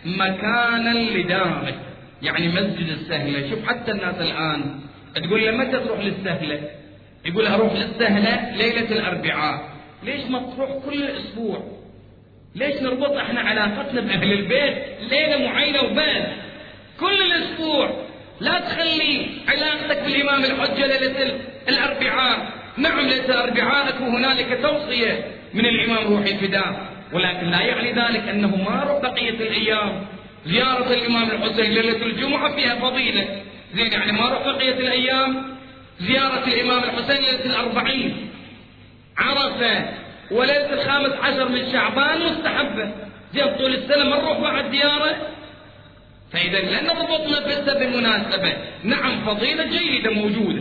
مكانا لداره، يعني مسجد السهلة. شوف حتى الناس الآن تقول له متى تروح للسهلة؟ يقول أروح للسهلة ليلة الأربعاء. ليش ما تروح كل أسبوع؟ ليش نربط احنا علاقتنا بأهل البيت ليلة معينة وبس كل الأسبوع؟ لا تخلي علاقتك بالإمام الحجة ليلة الأربعاء. نعم ليلة الأربعاء أكو هنالك توصية من الإمام روحي فداه، ولكن لا يعني ذلك أنه ما روح بقية الأيام. زيارة الإمام الحسين ليلة الجمعة فيها فضيلة، زين يعني ما روح بقية الأيام. زيارة الإمام الحسين ليلة الأربعين، عرفة وليلة الخامس عشر من شعبان مستحبة. زين طول السنة ما نروح بعد زيارة؟ فإذا لن نربط نفسه بمناسبة. نعم فضيلة جيدة موجودة.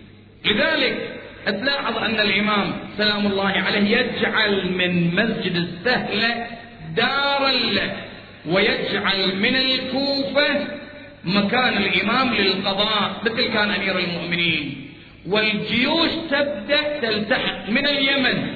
لذلك تلاحظ أن الإمام سلام الله عليه يجعل من مسجد السهلة دارا له، ويجعل من الكوفة مكان الإمام للقضاء مثل كان أمير المؤمنين. والجيوش تبدأ تلتحق من اليمن،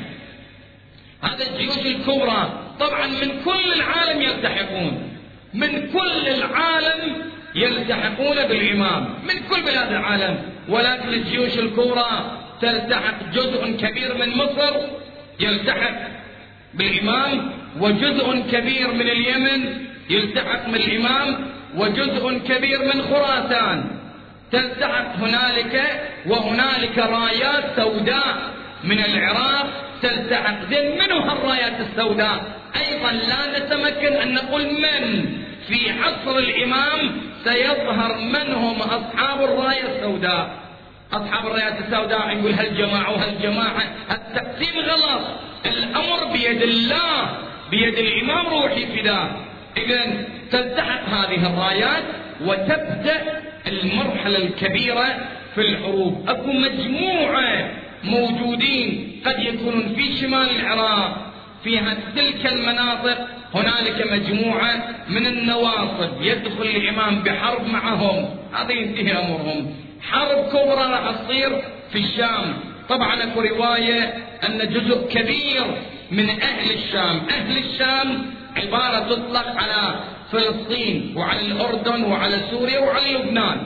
هذا الجيوش الكبرى طبعا من كل العالم يلتحقون، من كل العالم يلتحقون بالإمام من كل بلاد العالم. ولكن الجيوش الكبرى تلتحق، جزء كبير من مصر يلتحق بالإمام، وجزء كبير من اليمن يلتحق بالإمام، وجزء كبير من خراسان تلتحق هنالك، وهنالك رايات سوداء من العراق تلتحق. زين منو هالرايات السوداء؟ أيضا لا نتمكن أن نقول من. في عصر الإمام سيظهر من هم أصحاب الراية السوداء. أصحاب الرايات السوداء يقول هالجماعة وهالجماعة، التقسيم غلط. الأمر بيد الله، بيد الإمام روحي فداه. إذن تلتحق هذه الرايات وتبدأ المرحلة الكبيرة في الحروب. أكو مجموعة موجودين قد يكونون في شمال العراق، في تلك المناطق هنالك مجموعة من النواصب يدخل الإمام بحرب معهم، هذا ينتهي أمرهم. حرب كبرى راح تصير في الشام. طبعا اكو رواية أن جزء كبير من أهل الشام، أهل الشام عبارة تطلق على فلسطين وعلى الأردن وعلى سوريا وعلى لبنان،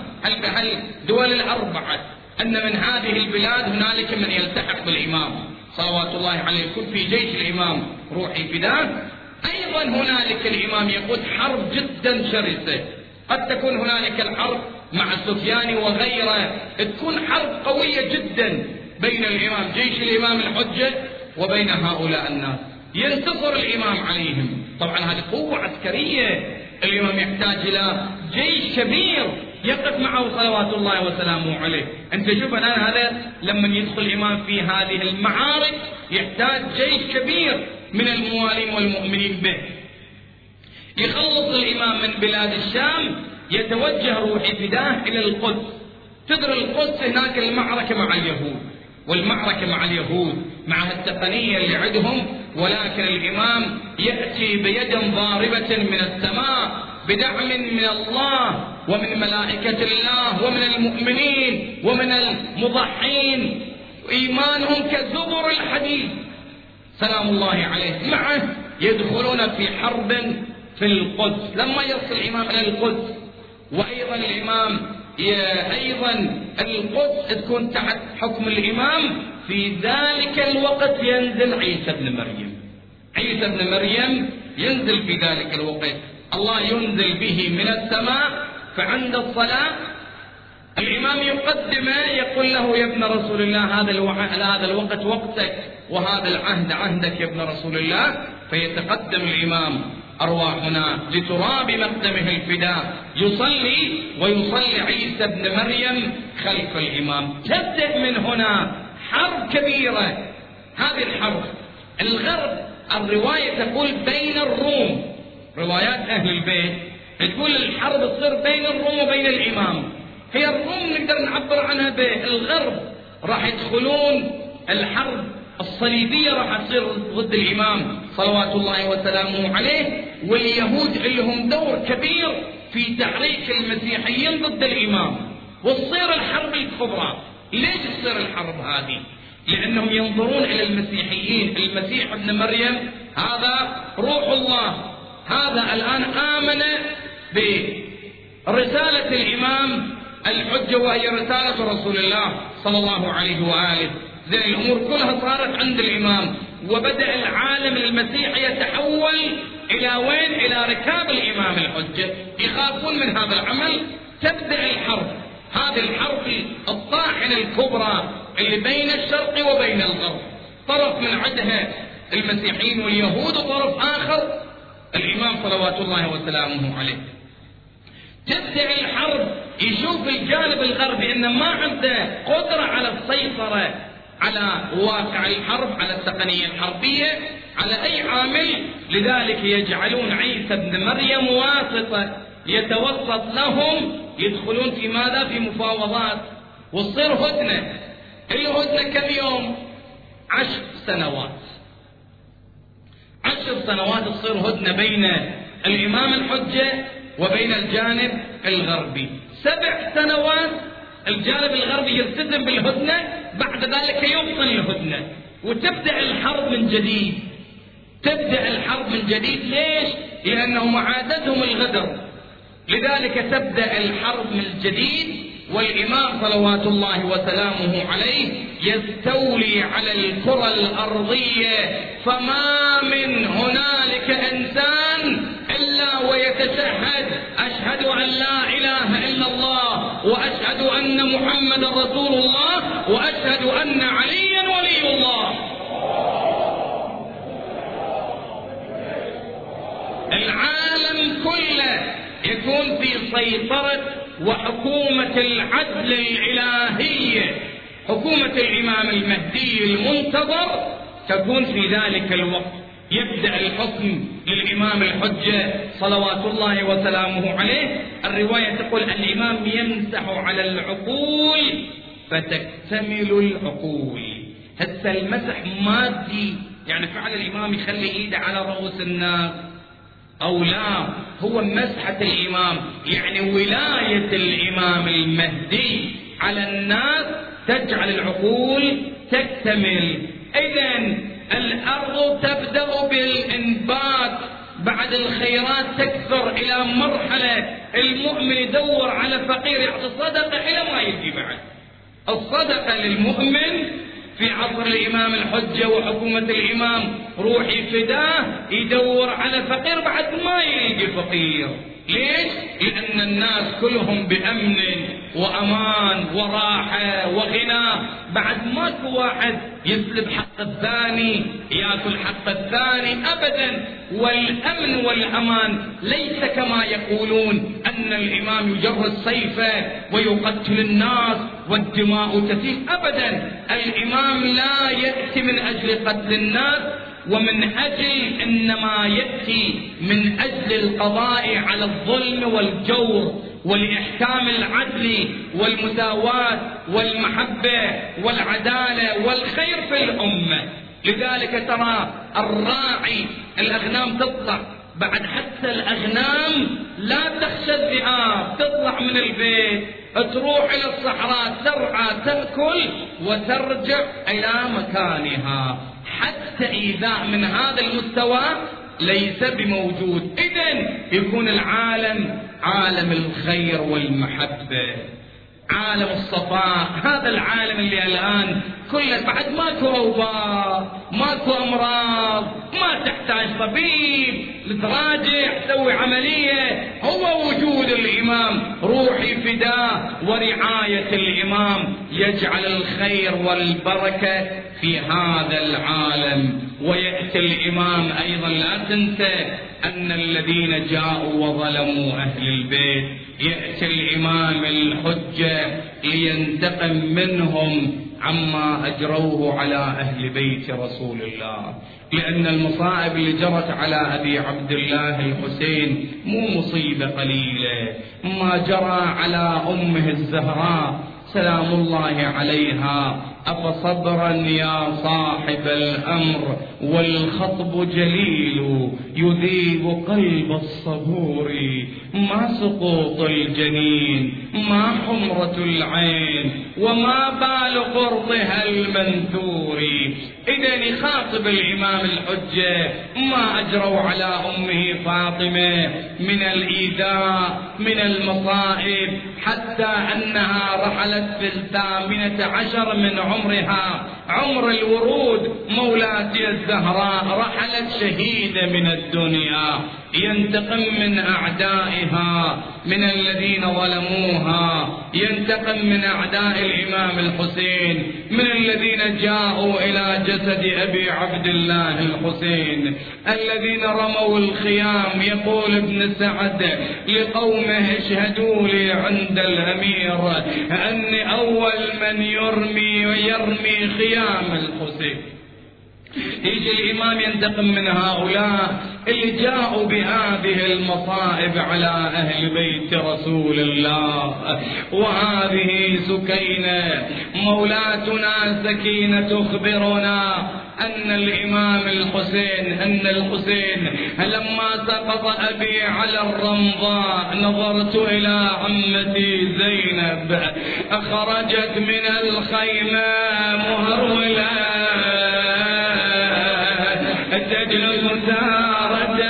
الدول الأربعة، أن من هذه البلاد هنالك من يلتحق بالإمام صلوات الله عليه، يكون في جيش الإمام روحي فداه. أيضا هنالك الإمام يقود حرب جدا شرسة، قد تكون هنالك الحرب مع سفيان وغيره، تكون حرب قوية جدا بين الإمام جيش الإمام الحجة وبين هؤلاء الناس، ينتصر الإمام عليهم. طبعا هذه قوة عسكرية، الإمام يحتاج إلى جيش كبير يقف معه صلوات الله وسلامه عليه. أنت شوف الآن هذا لما يدخل الإمام في هذه المعارك يحتاج جيش كبير من الموالين والمؤمنين به. يخلص الإمام من بلاد الشام، يتوجه روحي فداه إلى القدس. تدري القدس هناك المعركة مع اليهود، والمعركة مع اليهود مع التقنية اللي عندهم، ولكن الإمام يأتي بيد ضاربة من السماء بدعم من الله ومن ملائكة الله ومن المؤمنين ومن المضحين، إيمانهم كزبر الحديد سلام الله عليه، معه يدخلون في حرب في القدس. لما يصل الإمام إلى القدس، وأيضا الإمام أيضا القدس تكون تحت حكم الإمام، في ذلك الوقت ينزل عيسى بن مريم. عيسى بن مريم ينزل في ذلك الوقت، الله ينزل به من السماء، فعند الصلاة الإمام يقدمه يقول له يا ابن رسول الله هذا هذا الوقت وقتك وهذا العهد عهدك يا ابن رسول الله. فيتقدم الإمام أرواحنا لتراب مقدمه الفداء، يصلي ويصلي عيسى بن مريم خلف الإمام. تبدأ من هنا حرب كبيرة. هذه الحرب الغرب الرواية تقول بين الروم، روايات أهل البيت تقول الحرب تصير بين الروم وبين الإمام. هي الروم نقدر نعبر عنها بالغرب، راح يدخلون الحرب الصليبية راح تصير ضد الإمام صلوات الله وسلامه عليه، واليهود لهم دور كبير في تحريك المسيحيين ضد الإمام. وتصير الحرب الكبرى. ليش تصير الحرب هذه؟ لأنهم ينظرون إلى المسيحيين، المسيح ابن مريم هذا روح الله، هذا الآن آمن برسالة الإمام الحجة وهي رسالة رسول الله صلى الله عليه وآله. ذي الأمور كلها صارت عند الإمام، وبدأ العالم المسيحي يتحول إلى وين؟ إلى ركاب الإمام الحجة. يخافون من هذا العمل، تبدأ الحرب، هذه الحرب الطاحنة الكبرى اللي بين الشرق وبين الغرب، طرف من عندها المسيحيين واليهود وطرف آخر الإمام صلوات الله وسلامه عليه. تبدأ الحرب، يشوف الجانب الغربي أنه ما عنده قدرة على السيطرة على واقع الحرب، على التقنية الحربية، على أي عامل، لذلك يجعلون عيسى ابن مريم واسطة يتوسط لهم، يدخلون في ماذا؟ في مفاوضات، وتصير هدنة. الهدنة كم يوم؟ عشر سنوات. عشر سنوات تصير هدنة بين الإمام الحجة وبين الجانب الغربي. سبع سنوات الجانب الغربي يلتزم بالهدنة، بعد ذلك يبطل الهدنة وتبدأ الحرب من جديد. تبدأ الحرب من جديد. ليش؟ لأنهم عادتهم الغدر، لذلك تبدأ الحرب من جديد، والإمام صلوات الله وسلامه عليه يستولي على الكرة الأرضية، فما من هنالك إنسان إلا ويتشهد أشهد أن لا إله إلا الله وأشهد أن محمد رسول الله وأشهد أن عليا ولي الله. العالم كله يكون في سيطرة وحكومة العدل الإلهية، حكومة الإمام المهدي المنتظر تكون في ذلك الوقت. يبدأ الحكم للإمام الحجة صلوات الله وسلامه عليه. الرواية تقول الإمام يمسح على العقول فتكتمل العقول. هسه المسح مادي، يعني فعل الإمام يخلي إيده على رؤوس الناس أو لا، هو مسحة الإمام، يعني ولاية الإمام المهدي على الناس تجعل العقول تكتمل. إذن الأرض تبدأ بالإنبات، بعد الخيرات تكثر إلى مرحلة المؤمن يدور على فقير يعطي صدقة إلى ما يجي بعد. الصدقة للمؤمن في عصر الإمام الحجة وحكومة الإمام روحي فداه، يدور على فقير بعد ما يلقي فقير. ليش؟ لأن الناس كلهم بأمن وأمان وراحة وغنى، بعد ماكو واحد يسلب حق الثاني يأكل حق الثاني أبدا. والأمن والأمان ليس كما يقولون أن الإمام يجرد سيفه ويقتل الناس والدماء تسيل، أبدا. الإمام لا يأتي من أجل قتل الناس ومن أجل، إنما يأتي من أجل القضاء على الظلم والجور والإحكام العدل والمساواة والمحبة والعدالة والخير في الأمة. لذلك ترى الراعي الأغنام تطلع، بعد حتى الأغنام لا تخشى الذئاب، تطلع من البيت تروح إلى الصحراء ترعى تأكل وترجع إلى مكانها، حتى إيذاء من هذا المستوى ليس بموجود. إذن يكون العالم عالم الخير والمحبة، عالم الصفاء. هذا العالم اللي الآن كله بعد ماكو أوبار، ماكو أمراض، ما تحتاج طبيب لتراجع تسوي عملية، هو وجود الإمام روحي فداه ورعاية الإمام يجعل الخير والبركة في هذا العالم. ويأتي الإمام أيضا، لا تنسى أن الذين جاءوا وظلموا أهل البيت، يأتي الإمام الحجة لينتقم منهم عما أجروه على أهل بيت رسول الله. لأن المصائب اللي جرت على أبي عبد الله الحسين مو مصيبة قليلة، ما جرى على أمه الزهراء سلام الله عليها أفصبرا يا صاحب الأمر والخطب جليل يذيب قلب الصبور، ما سقوط الجنين ما حمرة العين وما بال قرطها المنثور. إذا يخاطب الإمام الحجة ما أجروا على أمه فاطمة من الإيذاء من المصائب، حتى أنها رحلت في الثامنة عشر من عمرها، عمر الورود، مولاتي الزهراء رحلت شهيدة من الدنيا، ينتقم من أعدائها من الذين ظلموها، ينتقم من أعداء الإمام الحسين من الذين جاءوا إلى جسد أبي عبد الله الحسين، الذين رموا الخيام. يقول ابن سعد لقومه اشهدوا لي عند الأمير أني أول من يرمي ويرمي خيام الحسين. يجي الإمام ينتقم من هؤلاء اللي جاءوا بهذه المصائب على أهل بيت رسول الله. وهذه سكينة مولاتنا سكينة تخبرنا أن الإمام الحسين أن الحسين لما سقط أبي على الرمضاء نظرت إلى عمتي زينب خرجت من الخيمة مهرولة تجلس تارة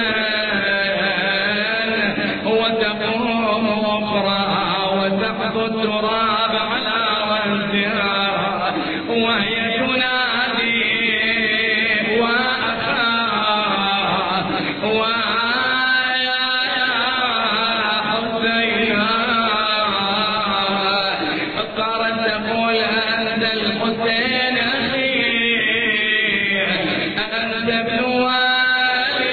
وتقوم أخرى وتحط التراب على رأسها وهي تنادي وأخا ويا حسينا، قالت تقول أنت الحسين أخي أنت ابن والدي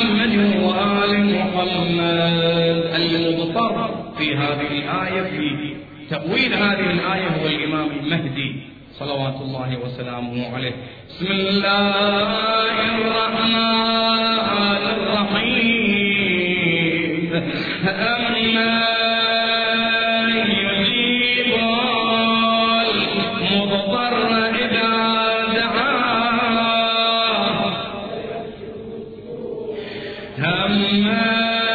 محمد وآل محمد. المضطر في هذه الآية في تأويل هذه الآية هو الإمام المهدي صلوات الله وسلامه عليه. بسم الله الرحمن الرحيم. أمن يجيب المضطر إذا دعاه أمن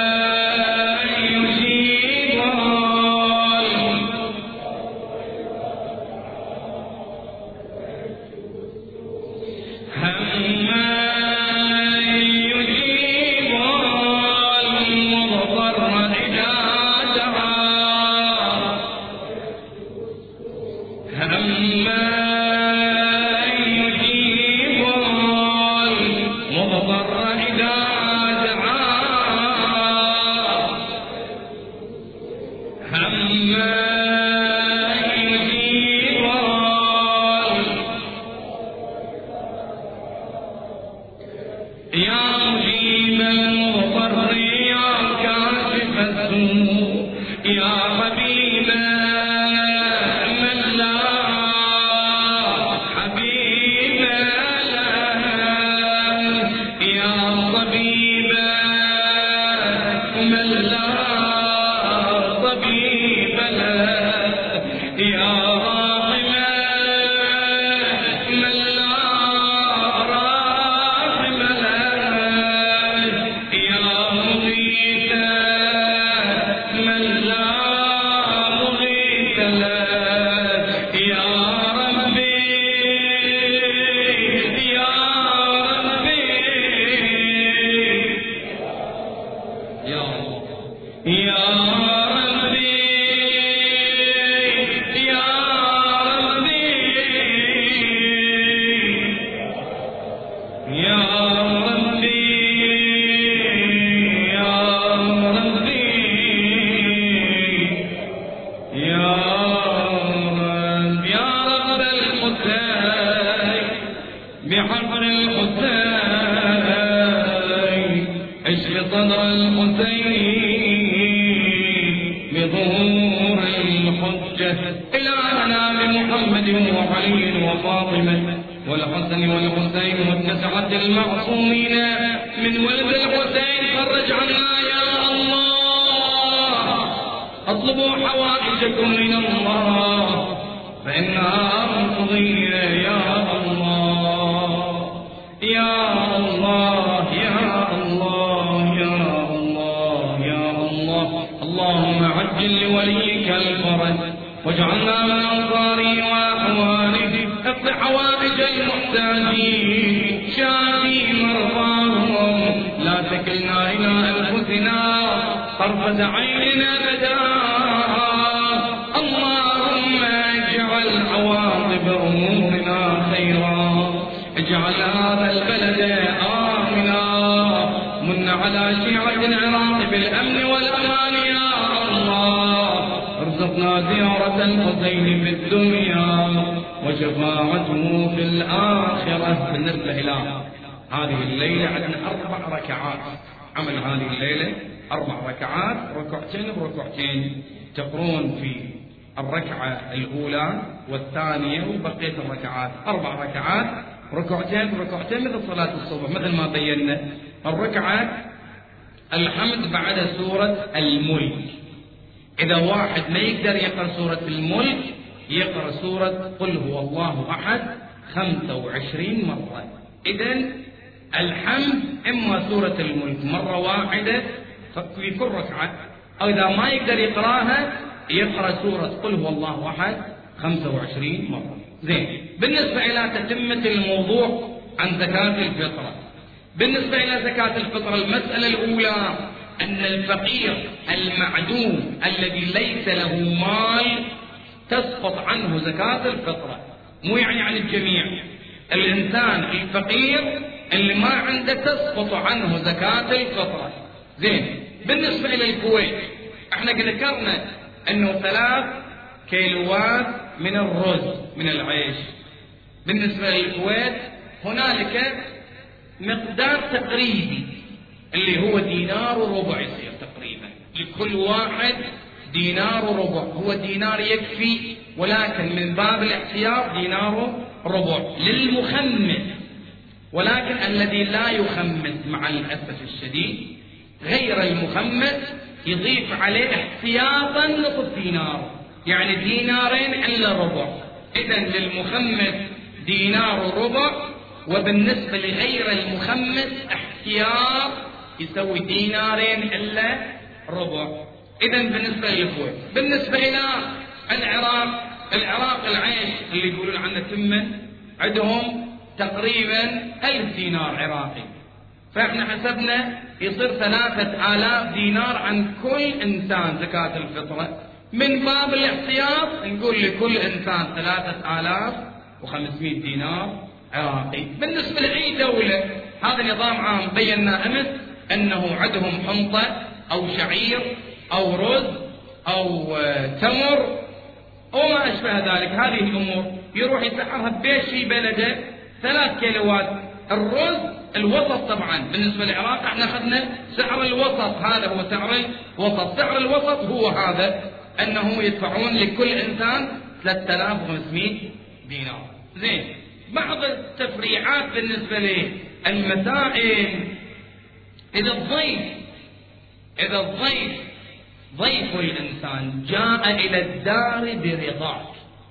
تقرون في الركعة الأولى والثانية وبقية الركعات أربع ركعات، ركعتين ركعتين مثل صلاة الصبح مثل ما بينا. الركعة الحمد بعد سورة الملك. إذا واحد ما يقدر يقرأ سورة الملك يقرأ سورة قل هو الله أحد خمسة وعشرين مرة. إذن الحمد إما سورة الملك مرة واحدة في كل ركعة، أو إذا ما يقدر يقرأها يقرأ سورة قل هو الله أحد خمسة وعشرين مرة. زين. بالنسبة إلى تتمة الموضوع عن زكاة الفطرة، بالنسبة إلى زكاة الفطرة المسألة الأولى أن الفقير المعدوم الذي ليس له مال تسقط عنه زكاة الفطرة، مو يعني عن الجميع. الإنسان الفقير اللي ما عنده تسقط عنه زكاة الفطرة. زين. بالنسبة إلى الكويت احنا ذكرنا انه ثلاث كيلوات من الرز من العيش. بالنسبة للكويت هنالك مقدار تقريبي اللي هو دينار وربع يصير تقريبا لكل واحد دينار وربع. هو دينار يكفي، ولكن من باب الاحتياط دينار وربع للمخمس. ولكن الذي لا يخمس مع الأسف الشديد غير المخمس يضيف عليه احتياطا نصف دينار، يعني دينارين إلا ربع. إذن للمخمس دينار وربع، وبالنسبة لغير المخمس احتياط يسوي دينارين إلا ربع. إذن بالنسبة للكويت. بالنسبة إلى العراق، العراق العيش اللي يقولون عنه ثمن عندهم تقريبا ألف دينار عراقي، فإحنا حسبنا يصير ثلاثة آلاف دينار عن كل إنسان زكاة الفطرة. من باب الاحتياط نقول لكل إنسان ثلاثة آلاف وخمسمائة دينار عراقي. بالنسبة لأي دولة هذا نظام عام بينا أمس أنه عندهم حنطة أو شعير أو رز أو تمر أو ما أشبه ذلك، هذه الأمور يروح يسعرها بيش في بلده ثلاث كيلوات. الرز الوسط طبعا بالنسبة للعراق احنا أخذنا سعر الوسط، هذا هو سعر الوسط. سعر الوسط هو هذا، أنه يدفعون لكل إنسان ثلاثة آلاف وخمسمائة دينار. زين، بعض التفريعات بالنسبة للمسائل، إذا الضيف إذا الضيف ضيف الإنسان جاء إلى الدار برضاك،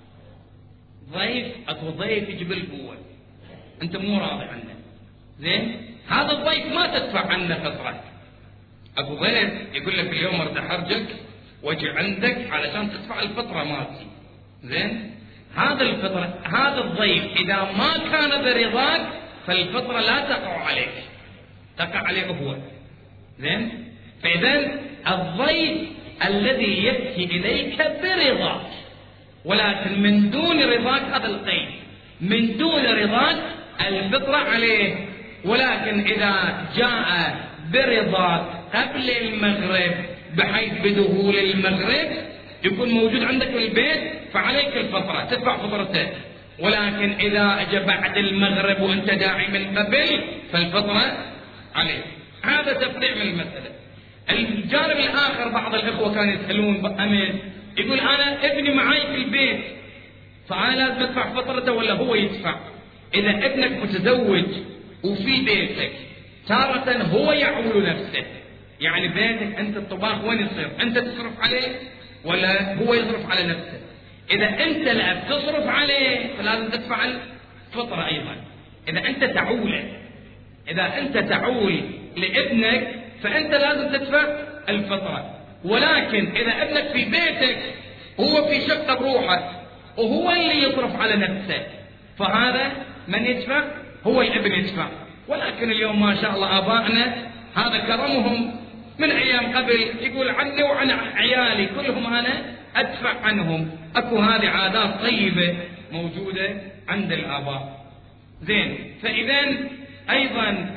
ضيف أكو ضيف يجيب القوة أنت مو راضي عنه، زين، هذا الضيف ما تدفع عنه فطرة. أكو ضيف يقول لك اليوم ارد حرجك واجي عندك علشان تدفع الفطرة مالتي، زين، هذا الفطرة هذا الضيف إذا ما كان برضاك فالفطرة لا تقع عليك، تقع عليه هو، زين. فإذا الضيف الذي يأتي إليك برضاك، ولكن من دون رضاك هذا القيد، من دون رضاك الفطرة عليه. ولكن إذا جاء برضاك قبل المغرب بحيث بدخول المغرب يكون موجود عندك في البيت فعليك الفطرة تدفع فطرته. ولكن إذا أجى بعد المغرب وأنت داعي من قبل فالفطرة عليه. هذا تفريع من المسألة. الجانب الآخر بعض الإخوة كانوا يسألون أمين، يقول أنا ابني معي في البيت فأنا لازم أدفع فطرته ولا هو يدفع؟ إذا ابنك متزوج وفي بيتك تارة هو يعول نفسه، يعني بيتك أنت الطباخ وين يصير؟ أنت تصرف عليه ولا هو يصرف على نفسه؟ إذا أنت الأب تصرف عليه فلازم تدفع الفطرة أيضا. إذا أنت تعوله، إذا أنت تعول لابنك فأنت لازم تدفع الفطرة. ولكن إذا ابنك في بيتك هو في شقة بروحه وهو اللي يصرف على نفسه فهذا من يدفع؟ هو الابن يدفع. ولكن اليوم ما شاء الله آبائنا هذا كرمهم من أيام قبل، يقول عني وعن عيالي كلهم أنا أدفع عنهم. أكو هذه عادات طيبة موجودة عند الآباء، زين. فإذا أيضا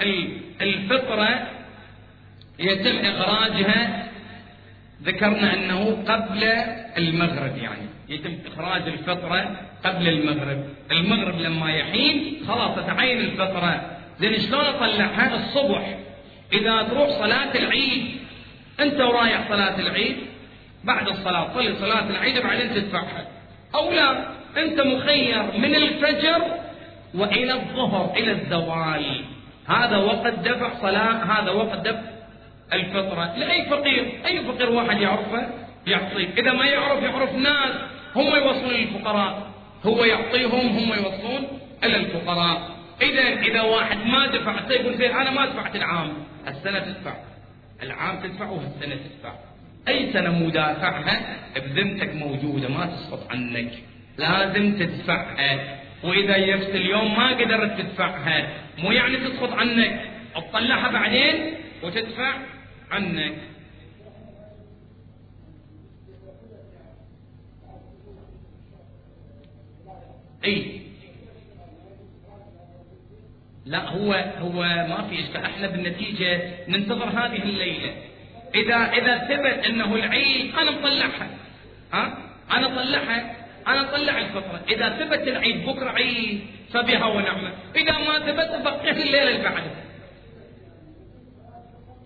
الفطرة يتم إخراجها، ذكرنا أنه قبل المغرب، يعني يتم إخراج الفطرة قبل المغرب. المغرب لما يحين خلاص تتعين الفطرة. زين، شلون أطلعها؟ الصبح إذا تروح صلاة العيد أنت ورايح صلاة العيد، بعد الصلاة صلي صلاة العيد بعدين تدفعها، أو لا أنت مخير من الفجر وإلى الظهر إلى الزوال، هذا وقت دفع صلاة، هذا وقت دفع الفطرة لأي فقير. أي فقير واحد يعرفه يعطيه، إذا ما يعرف يعرف ناس هم يوصلون للفقراء، هو يعطيهم هم يوصلون إلى الفقراء. إذا إذا واحد ما دفع يقول فيه أنا ما دفعت العام، السنة تدفع، العام تدفع وهالسنة تدفع. أي سنة مدافعها بذمتك موجودة ما تسقط عنك، لازم تدفعها. وإذا يفت اليوم ما قدرت تدفعها مو يعني تسقط عنك، تطلعها بعدين وتدفع عنك. اي لا هو هو ما في اشكال، احنا بالنتيجه ننتظر هذه الليله. اذا اذا ثبت انه العيد انا مطلعها، ها انا اطلعها، انا اطلع الفطره. اذا ثبت العيد بكره عيد فبها ونعمه، اذا ما ثبت بقيه الليله اللي بعدها.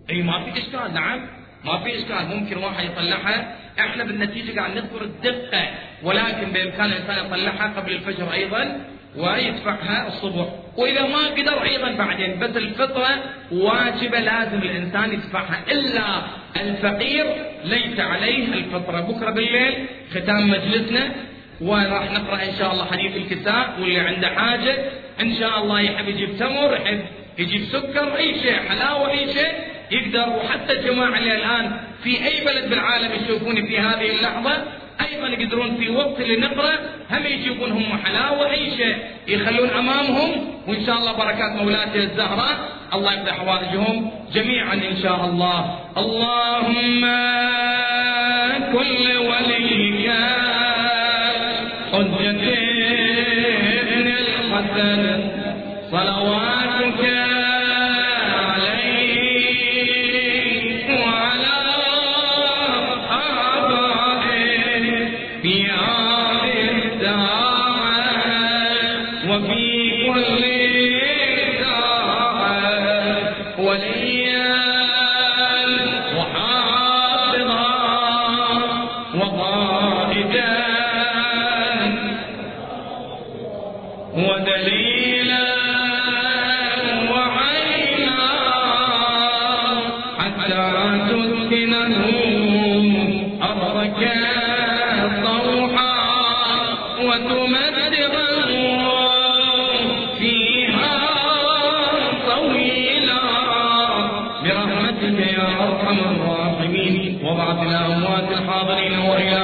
اي ما في اشكال، نعم ما في اشكال، ممكن واحد يطلعها. احنا بالنتيجه قاعد نذكر الدقه، ولكن بامكان الانسان يطلعها قبل الفجر ايضا ويدفعها الصبح، واذا ما قدر ايضا بعدين. بس الفطره واجبه لازم الانسان يدفعها، الا الفقير ليس عليه الفطره. بكره بالليل ختام مجلسنا، وراح نقرا ان شاء الله حديث الكساء، واللي عنده حاجه ان شاء الله يحب يجيب تمر، يحب يجيب سكر، اي شيء حلاوه اي شيء يقدر. وحتى الجماعه اللي الان في اي بلد بالعالم يشوفوني في هذه اللحظه ايضا يقدرون في وقت اللي نقرا هم يجيبون هم حلاوه اي شيء يخلون امامهم، وان شاء الله بركات مولاتي الزهراء الله يفتح حوائجهم جميعا ان شاء الله. اللهم كل وليك حجة ابن الحسن صلواتك وبعث إلى أموات الحاضرين وإلى